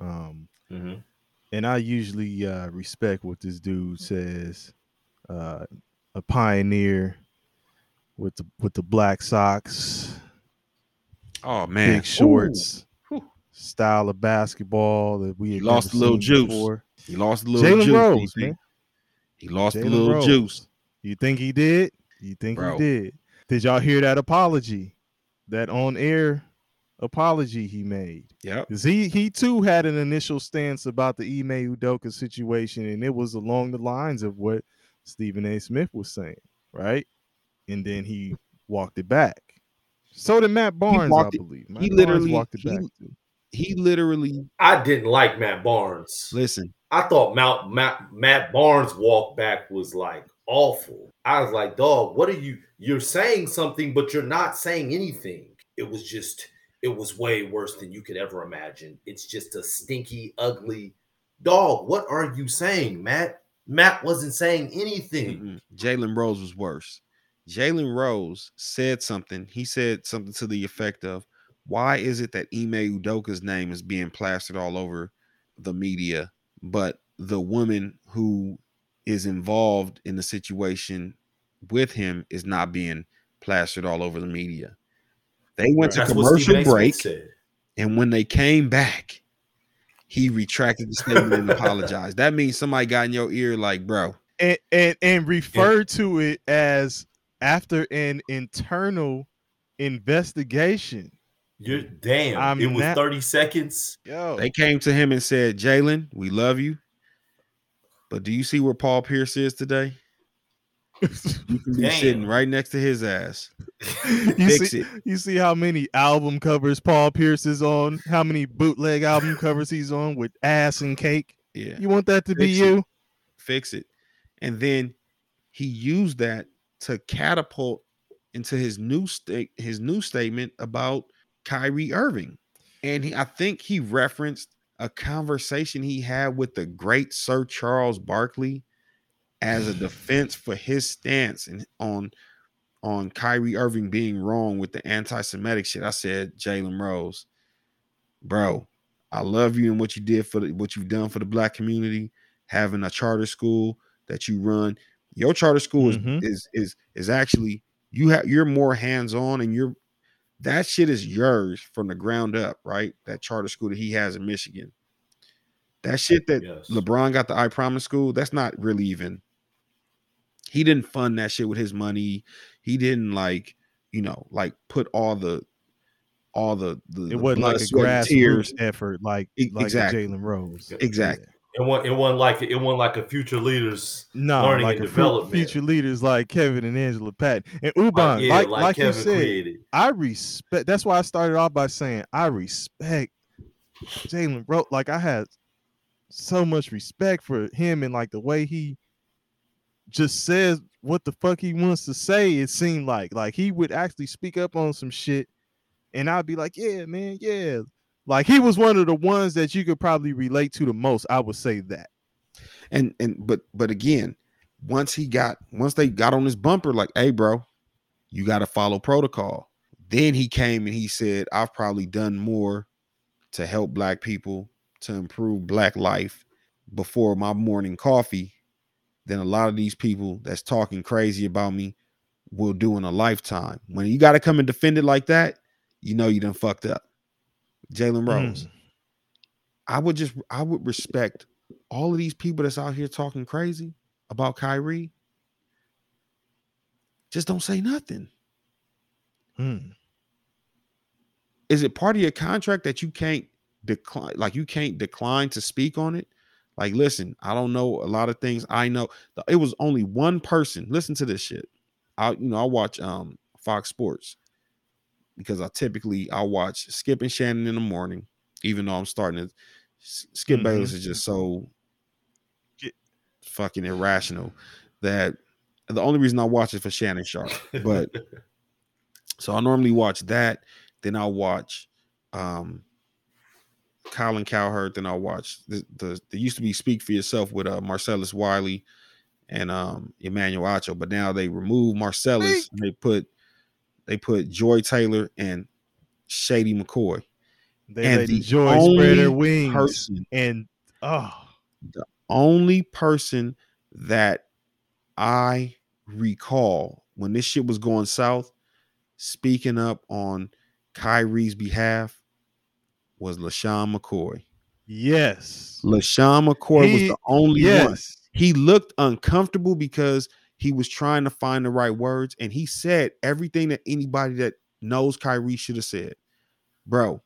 And I usually respect what this dude says. A pioneer with the black socks. Oh man, big shorts, style of basketball that we had lost a little juice. Before. He lost a little juice. Jalen Rose, man. He lost a little juice. You think he did? You think he did? Did y'all hear that apology? That on-air apology he made? Yeah. Because he too had an initial stance about the Ime Udoka situation, and it was along the lines of what Stephen A. Smith was saying, right? And then he walked it back. So did Matt Barnes, I believe. He literally walked it back too. He literally. I didn't like Matt Barnes. Listen, I thought Matt Barnes' walk back was like awful. I was like, dog, what are you? You're saying something, but you're not saying anything. It was way worse than you could ever imagine. It's just a stinky, ugly dog. What are you saying, Matt? Matt wasn't saying anything. Jalen Rose was worse. Jalen Rose said something. He said something to the effect of, why is it that Ime Udoka's name is being plastered all over the media, but the woman who is involved in the situation with him is not being plastered all over the media? They went to commercial break, and when they came back, he retracted the statement and apologized. That means somebody got in your ear like, bro. And referred to it as after an internal investigation. You're damn. It was 30 seconds. Yo. They came to him and said, Jalen, we love you, but do you see where Paul Pierce is today? You can be sitting right next to his ass. You see how many album covers Paul Pierce is on? How many bootleg album covers he's on with ass and cake? Yeah. You want that to be you? Fix it. And then he used that to catapult into his new statement about Kyrie Irving. And I think he referenced a conversation he had with the great Sir Charles Barkley as a defense for his stance on Kyrie Irving being wrong with the anti-Semitic shit. I said, Jalen Rose, bro, I love you and what you did what you've done for the black community, having a charter school that you run. Your charter school is actually you're more hands-on, and that shit is yours from the ground up, right? That charter school that he has in Michigan. That shit that LeBron got the I Promise school, that's not really even. He didn't fund that shit with his money. He didn't put all the it wasn't like a grassroots effort like exactly. Jalen Rose. Exactly. It wasn't like a future leaders learning and development. Future leaders like Kevin and Angela Patton. And Ubon, like you said, created. I respect. That's why I started off by saying I respect Jalen Rose. Like I had so much respect for him and like the way he just says what the fuck he wants to say. It seemed like he would actually speak up on some shit, and I'd be like, yeah, man, yeah. Like he was one of the ones that you could probably relate to the most. I would say that. But again, once they got on his bumper, like, hey, bro, you got to follow protocol. Then he came and he said, I've probably done more to help Black people, to improve Black life before my morning coffee than a lot of these people that's talking crazy about me will do in a lifetime. When you got to come and defend it like that, you know you done fucked up. Jalen Rose. I would respect all of these people that's out here talking crazy about Kyrie. Just don't say nothing. Is it part of your contract that you can't decline? Like you can't decline to speak on it? Like, listen, I don't know a lot of things. I know it was only one person. Listen to this shit. I watch Fox Sports because I watch Skip and Shannon in the morning, even though I'm starting to. Skip Bayless is just so fucking irrational that the only reason I watch it for Shannon Sharp. But so I normally watch that. Then I'll watch Colin Cowherd. Then I'll watch there used to be Speak for Yourself with Marcellus Wiley and Emmanuel Acho, but now they removed Marcellus and they put Joy Taylor and Shady McCoy. They let Joy spread her wings. The only person that I recall when this shit was going south, speaking up on Kyrie's behalf, was LaShawn McCoy. Yes. LaShawn McCoy was the only one. He looked uncomfortable because he was trying to find the right words, and he said everything that anybody that knows Kyrie should have said. Bro,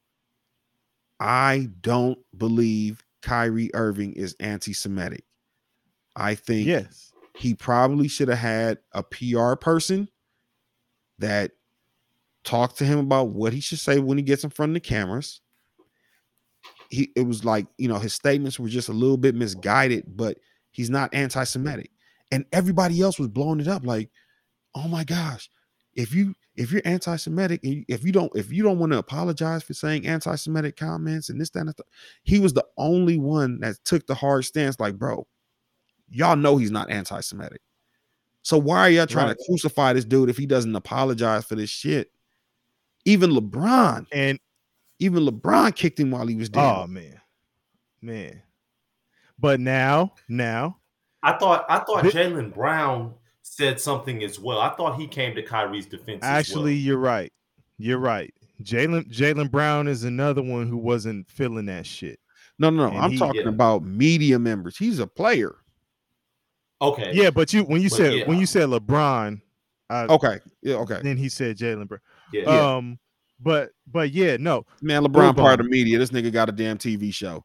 I don't believe Kyrie Irving is anti-Semitic. I think he probably should have had a PR person that talked to him about what he should say when he gets in front of the cameras. It was like, his statements were just a little bit misguided, but he's not anti-Semitic. And everybody else was blowing it up like, oh my gosh, if you're anti-Semitic, if you don't want to apologize for saying anti-Semitic comments and this, that, and that, he was the only one that took the hard stance. Like, bro, y'all know he's not anti-Semitic. So why are y'all trying to crucify this dude if he doesn't apologize for this shit? Even LeBron kicked him while he was down. Oh man. But now, I thought Jaylen Brown said something as well. I thought he came to Kyrie's defense. Actually, you're right. Jaylen Brown is another one who wasn't feeling that shit. No. I'm talking about media members. He's a player. Okay. Yeah, but when you said LeBron, okay. Then he said Jaylen Brown. Yeah. But yeah, no. Man, LeBron part of the media. This nigga got a damn TV show.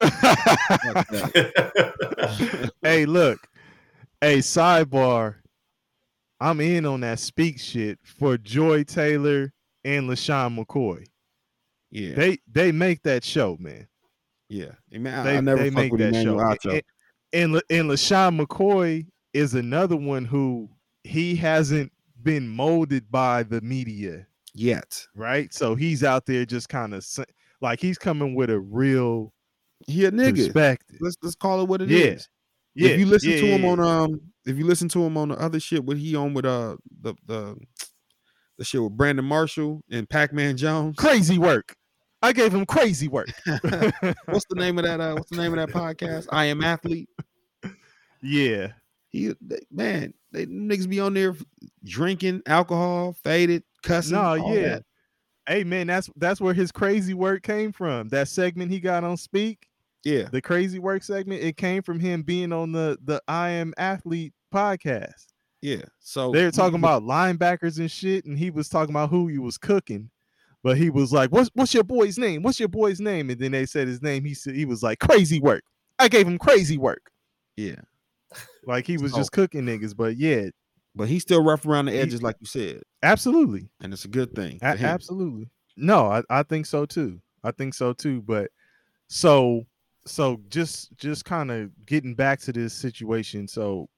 Hey, look. Hey, sidebar. I'm in on that speak shit for Joy Taylor and LaShawn McCoy. Yeah. They make that show, man. Yeah. Man, I never make that show. And LaShawn McCoy is another one who he hasn't been molded by the media yet, right? So he's out there just kind of like he's coming with a real perspective. Let's call it what it is. Yeah. If you listen to him on the other shit, what he on with the shit with Brandon Marshall and Pac-Man Jones, crazy work. I gave him crazy work. What's the name of that? What's the name of that podcast? I Am Athlete. Yeah. They niggas be on there drinking alcohol, faded, cussing. No, yeah. That. Hey man, that's where his crazy work came from. That segment he got on Speak. Yeah. The crazy work segment, it came from him being on the I Am Athlete podcast. Yeah. So they were talking about linebackers and shit, and he was talking about who he was cooking. But he was like, what's your boy's name? What's your boy's name? And then they said his name. He was like, crazy work. I gave him crazy work. Yeah. Like he was just cooking niggas. But yeah. But he's still rough around the edges, like you said. Absolutely. And it's a good thing. Absolutely. No, I think so too. But so just kind of getting back to this situation. So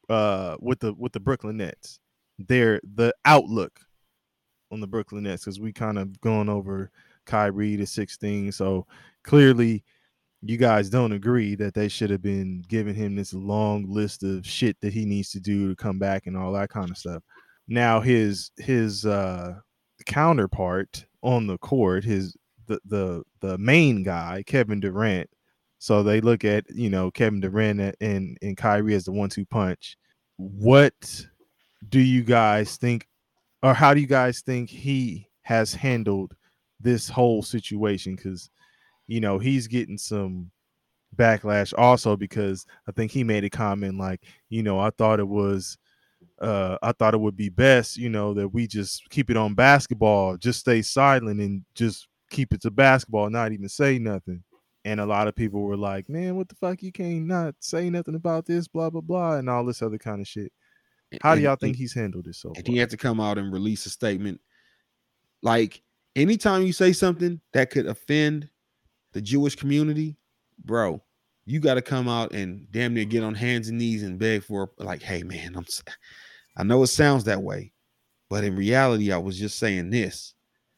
with the Brooklyn Nets. The outlook on the Brooklyn Nets, because we kind of going over Kyrie to 16. So clearly you guys don't agree that they should have been giving him this long list of shit that he needs to do to come back and all that kind of stuff. Now his counterpart on the court, the main guy, Kevin Durant. So they look at, Kevin Durant and Kyrie as the 1-2 punch. What do you guys think, or how do you guys think he has handled this whole situation? Because, he's getting some backlash also, because I think he made a comment like, I thought it would be best, that we just keep it on basketball, just stay silent and just keep it to basketball, not even say nothing. And a lot of people were like, man, what the fuck? You can't not say nothing about this, blah, blah, blah, and all this other kind of shit. How do y'all think he's handled it so far? He had to come out and release a statement. Like, anytime you say something that could offend the Jewish community, bro, you got to come out and damn near get on hands and knees and beg for, like, hey, man, I know it sounds that way, but in reality, I was just saying this.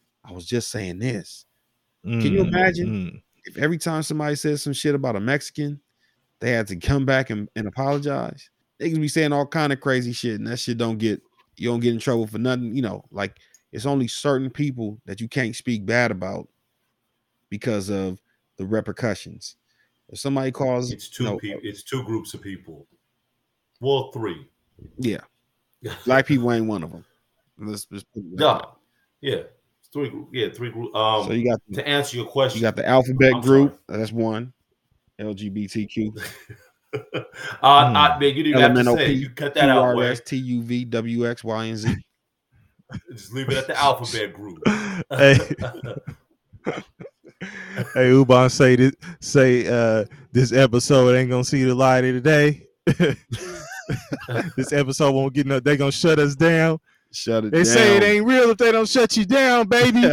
Can you imagine if every time somebody says some shit about a Mexican, they had to come back and apologize? They can be saying all kind of crazy shit, and that shit you don't get in trouble for nothing. Like, it's only certain people that you can't speak bad about because of the repercussions. If somebody calls, it's two groups of people. Well, 3. Yeah, black people ain't one of them. Let's put it yeah, 3 groups. Yeah, 3 groups. So you got to answer your question, you got the alphabet group. That's one. LGBTQ. Man, you didn't have to say. You cut that out. TUV, WX, Y, and Z. Just leave it at the alphabet group. Hey, Uban, say this episode ain't gonna see the light of the day. This episode won't get no. They gonna shut us down. Shut it they down. Say it ain't real if they don't shut you down, baby.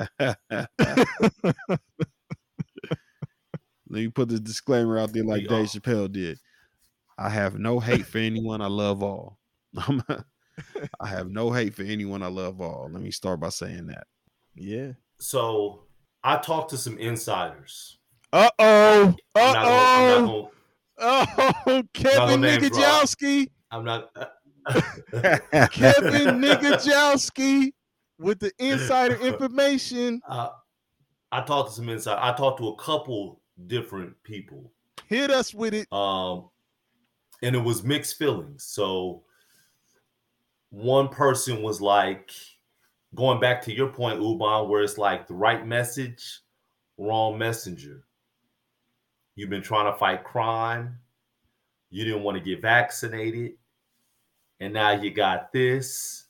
Let me put this disclaimer out there like Dave Chappelle did. I have no hate for anyone. I love all. I have no hate for anyone. I love all. Let me start by saying that. Yeah. So I talked to some insiders. Uh-oh. Kevin Nigajowski. I'm not. Kevin Nigajowski with the insider information. I talked to some insiders. I talked to a couple different people. Hit us with it. And it was mixed feelings. So one person was like, going back to your point, Uban, where it's like the right message, wrong messenger. You've been trying to fight crime. You didn't want to get vaccinated. And now you got this.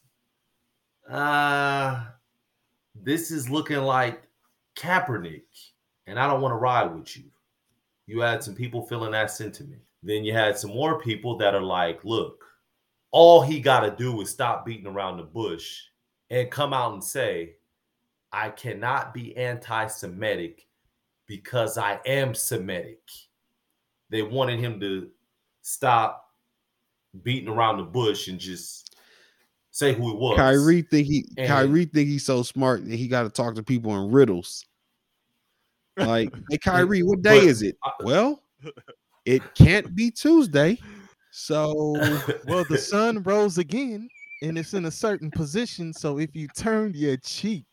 This is looking like Kaepernick. And I don't want to ride with you. You had some people feeling that sentiment. Then you had some more people that are like, look, all he got to do is stop beating around the bush and come out and say, I cannot be anti-Semitic because I am Semitic. They wanted him to stop beating around the bush and just say who he was. Kyrie think he's so smart that he got to talk to people in riddles. Like, hey, Kyrie, what day is it? Well, it can't be Tuesday. So, well, the sun rose again and it's in a certain position. So if you turned your cheek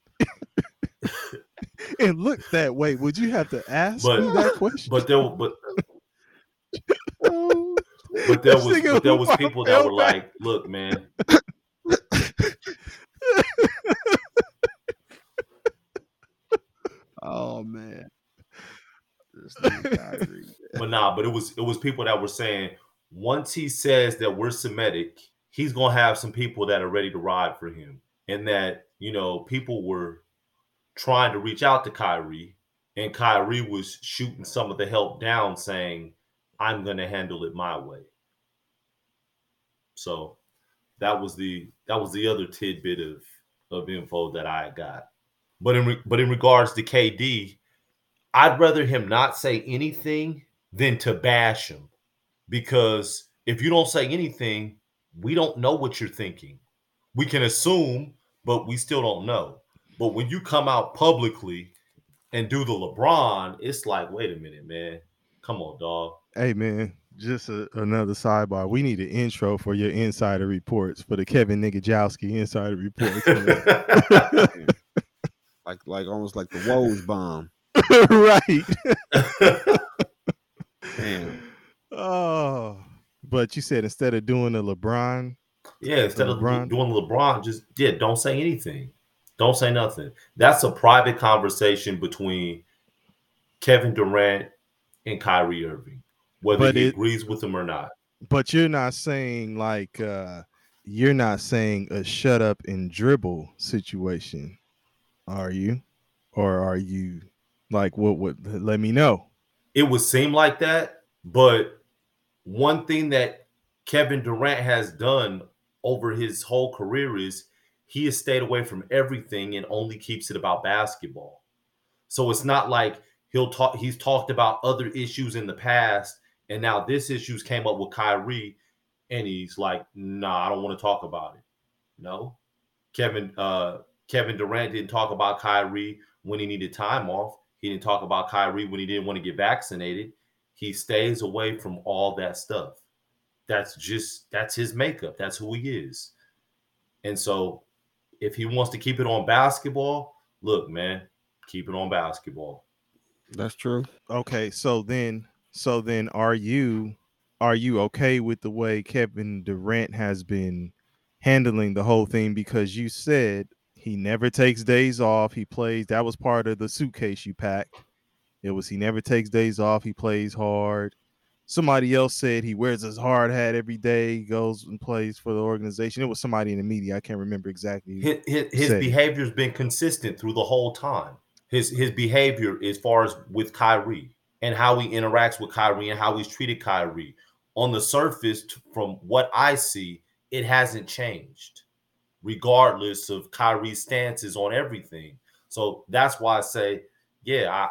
and look that way, would you have to ask me that question? But there was people that were like, look, man. Oh man. But it was people that were saying once he says that we're Semitic, he's gonna have some people that are ready to ride for him. And that, people were trying to reach out to Kyrie, and Kyrie was shooting some of the help down, saying, I'm gonna handle it my way. So that was the other tidbit of info that I got. But in regards to KD, I'd rather him not say anything than to bash him, because If you don't say anything, we don't know what you're thinking. We can assume, but we still don't know. But when you come out publicly and do the LeBron, it's like, wait a minute, man. Come on, dog. Hey, man, just another sidebar. We need an intro for your insider reports, for the Kevin Nigajowski insider reports. like almost like the Woj bomb. Right. Damn. Oh, but you said instead of doing the LeBron. Yeah, instead of LeBron. doing LeBron, just don't say anything. Don't say nothing. That's a private conversation between Kevin Durant and Kyrie Irving, whether he agrees with him or not. But you're not saying you're not saying a shut up and dribble situation, are you? Or are you like what let me know? It would seem like that, but one thing that Kevin Durant has done over his whole career is he has stayed away from everything and only keeps it about basketball. So it's not like he's talked about other issues in the past, and now this issues came up with Kyrie, and he's like, nah, I don't want to talk about it. No. Kevin Durant didn't talk about Kyrie when he needed time off. He didn't talk about Kyrie when he didn't want to get vaccinated. He stays away from all that stuff. That's his makeup. That's who he is. And so if he wants to keep it on basketball, look, man, keep it on basketball. That's true. Okay, so then are you okay with the way Kevin Durant has been handling the whole thing? Because you said he never takes days off. He plays. That was part of the suitcase you packed. It was he never takes days off. He plays hard. Somebody else said he wears his hard hat every day. He goes and plays for the organization. It was somebody in the media. I can't remember exactly. His behavior has been consistent through the whole time. His behavior as far as with Kyrie and how he interacts with Kyrie and how he's treated Kyrie. On the surface, from what I see, it hasn't changed, regardless of Kyrie's stances on everything. So that's why I say, yeah,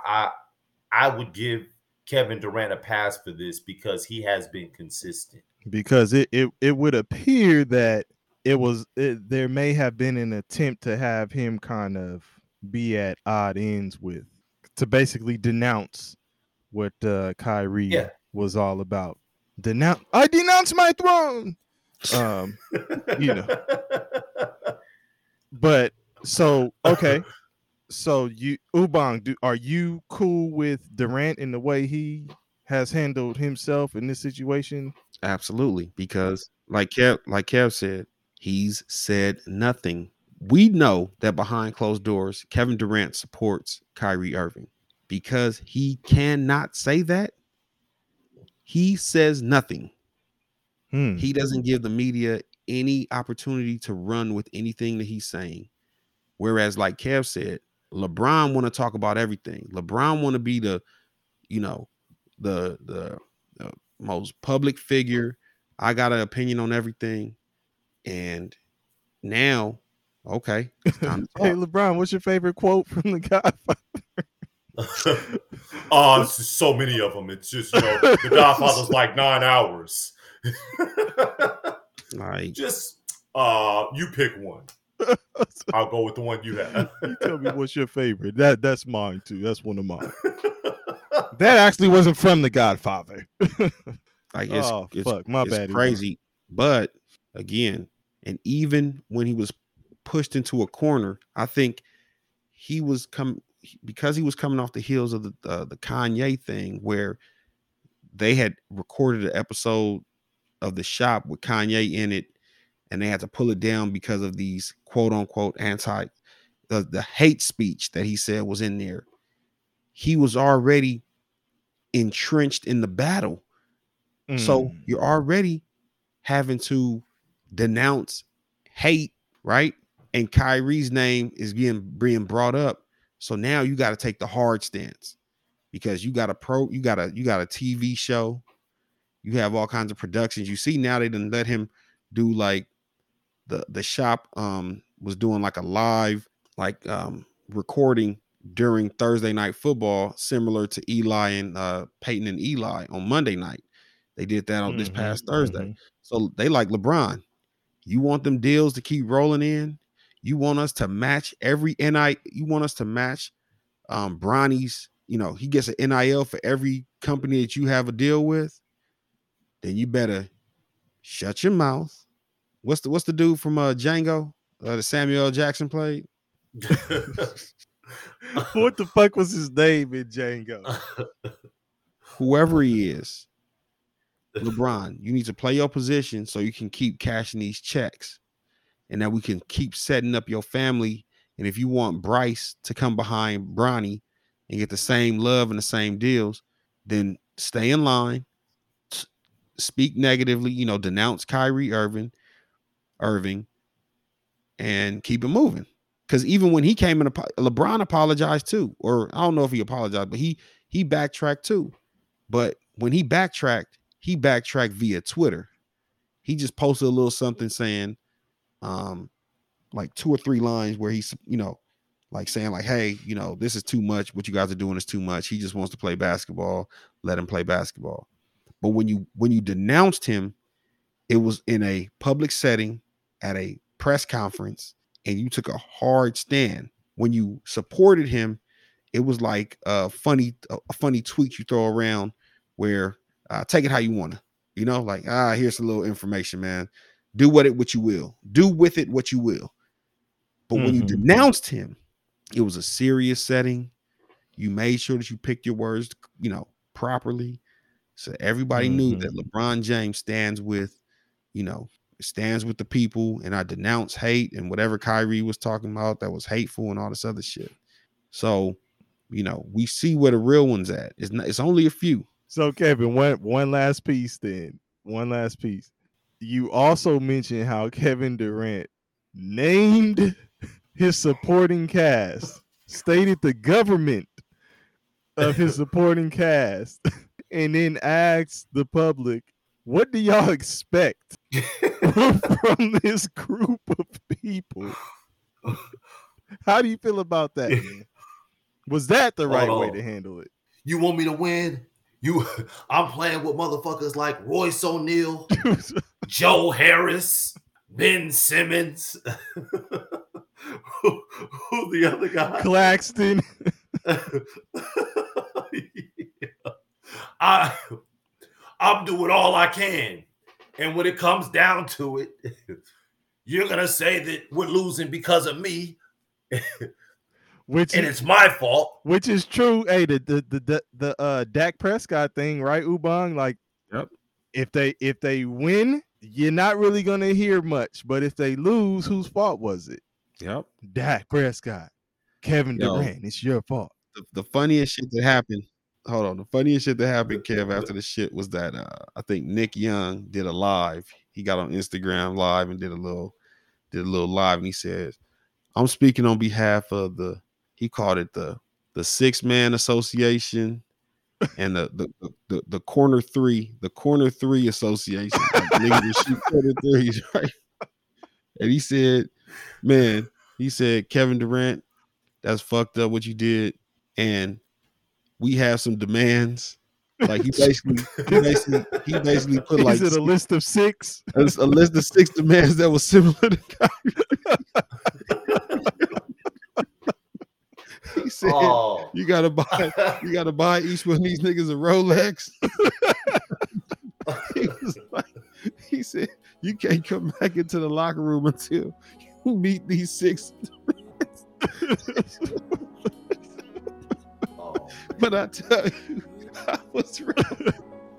I would give Kevin Durant a pass for this because he has been consistent. Because it would appear that there may have been an attempt to have him kind of be at odd ends with, to basically denounce what Kyrie was all about. I denounce my throne. You know. But so okay. So Ubang, are you cool with Durant in the way he has handled himself in this situation? Absolutely, because like Kev said, he's said nothing. We know that behind closed doors, Kevin Durant supports Kyrie Irving. Because he cannot say that, he says nothing. He doesn't give the media any opportunity to run with anything that he's saying. Whereas, like Kev said, LeBron want to talk about everything. LeBron want to be the most public figure. I got an opinion on everything. And now, okay. Hey, LeBron, what's your favorite quote from The Godfather? Oh, it's just so many of them. It's just, The Godfather's like 9 hours. Like, just you pick one. I'll go with the one you have. You tell me what's your favorite. That's mine too. That's one of mine. That actually wasn't from The Godfather. Like it's bad. Crazy. But again, and even when he was pushed into a corner, I think he was coming off the heels of the Kanye thing, where they had recorded an episode of The Shop with Kanye in it, and they had to pull it down because of these quote unquote the hate speech that he said was in there. He was already entrenched in the battle. So you're already having to denounce hate, right? And Kyrie's name is being brought up. So now you got to take the hard stance, because you got a TV show. You have all kinds of productions. You see now they didn't let him do like the Shop was doing like a live recording during Thursday Night Football, similar to Eli and Peyton and Eli on Monday night. They did that on this past Thursday. So they like, LeBron, you want them deals to keep rolling in? You want us to match every NIL? You want us to match Bronny's, he gets an NIL for every company that you have a deal with? Then you better shut your mouth. What's the dude from Django that Samuel L. Jackson played? What the fuck was his name in Django? Whoever he is, LeBron, you need to play your position so you can keep cashing these checks, and that we can keep setting up your family. And if you want Bryce to come behind Bronny and get the same love and the same deals, then stay in line, speak negatively, denounce Kyrie Irving, and keep it moving. Because even when he came in, LeBron apologized too, or I don't know if he apologized, but he backtracked too. But when he backtracked via Twitter. He just posted a little something saying, like 2 or 3 lines where he's, like saying like, hey, this is too much. What you guys are doing is too much. He just wants to play basketball. Let him play basketball. But when you denounced him, it was in a public setting at a press conference, and you took a hard stand. When you supported him, it was like a funny tweet you throw around where take it how you want to, like, here's a little information, man. Do with it what you will. Do with it what you will. But when you denounced him, it was a serious setting. You made sure that you picked your words, properly. So everybody knew that LeBron James stands with the people, and I denounce hate and whatever Kyrie was talking about that was hateful and all this other shit. So, we see where the real one's at. It's only a few. So Kevin, one last piece then. One last piece. You also mentioned how Kevin Durant named his supporting cast, stated the government of his supporting cast, and then asked the public, what do y'all expect from this group of people? How do you feel about that, man? Was that the right way to handle it? You want me to win? I'm playing with motherfuckers like Royce O'Neal, Joe Harris, Ben Simmons. Who the other guy? Claxton. I'm doing all I can. And when it comes down to it, you're going to say that we're losing because of me. It's my fault. Which is true. Hey, the Dak Prescott thing, right, Ubang? Like, yep. If they win, you're not really going to hear much. But if they lose, whose fault was it? Yep. Dak Prescott. Kevin Durant, it's your fault. The funniest shit that happened. Hold on. The funniest shit that happened, Kev, after the shit was that I think Nick Young did a live. He got on Instagram live and did a little live, and he says, I'm speaking on behalf of he called it the 6-man association and the corner three association. Like, niggas that shoot corner threes, right? And he said, Kevin Durant, that's fucked up what you did, and we have some demands. Like he basically put like a list of 6. A list of 6 demands that was similar to Kyrie. He said, you gotta buy each one of these niggas a Rolex. He said, you can't come back into the locker room until you meet these 6 demands. But I tell you, I was wrong.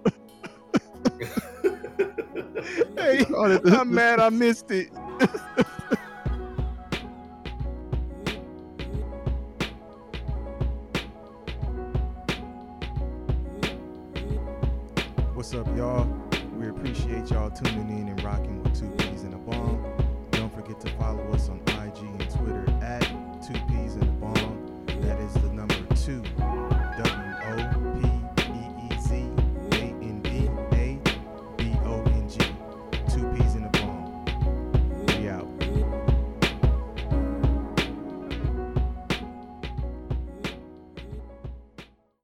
Hey, I'm mad I missed it. What's up, y'all? We appreciate y'all tuning in and rocking with 2 Peas in a Bomb. Don't forget to follow us on IG and Twitter at 2 Peas in a Bomb.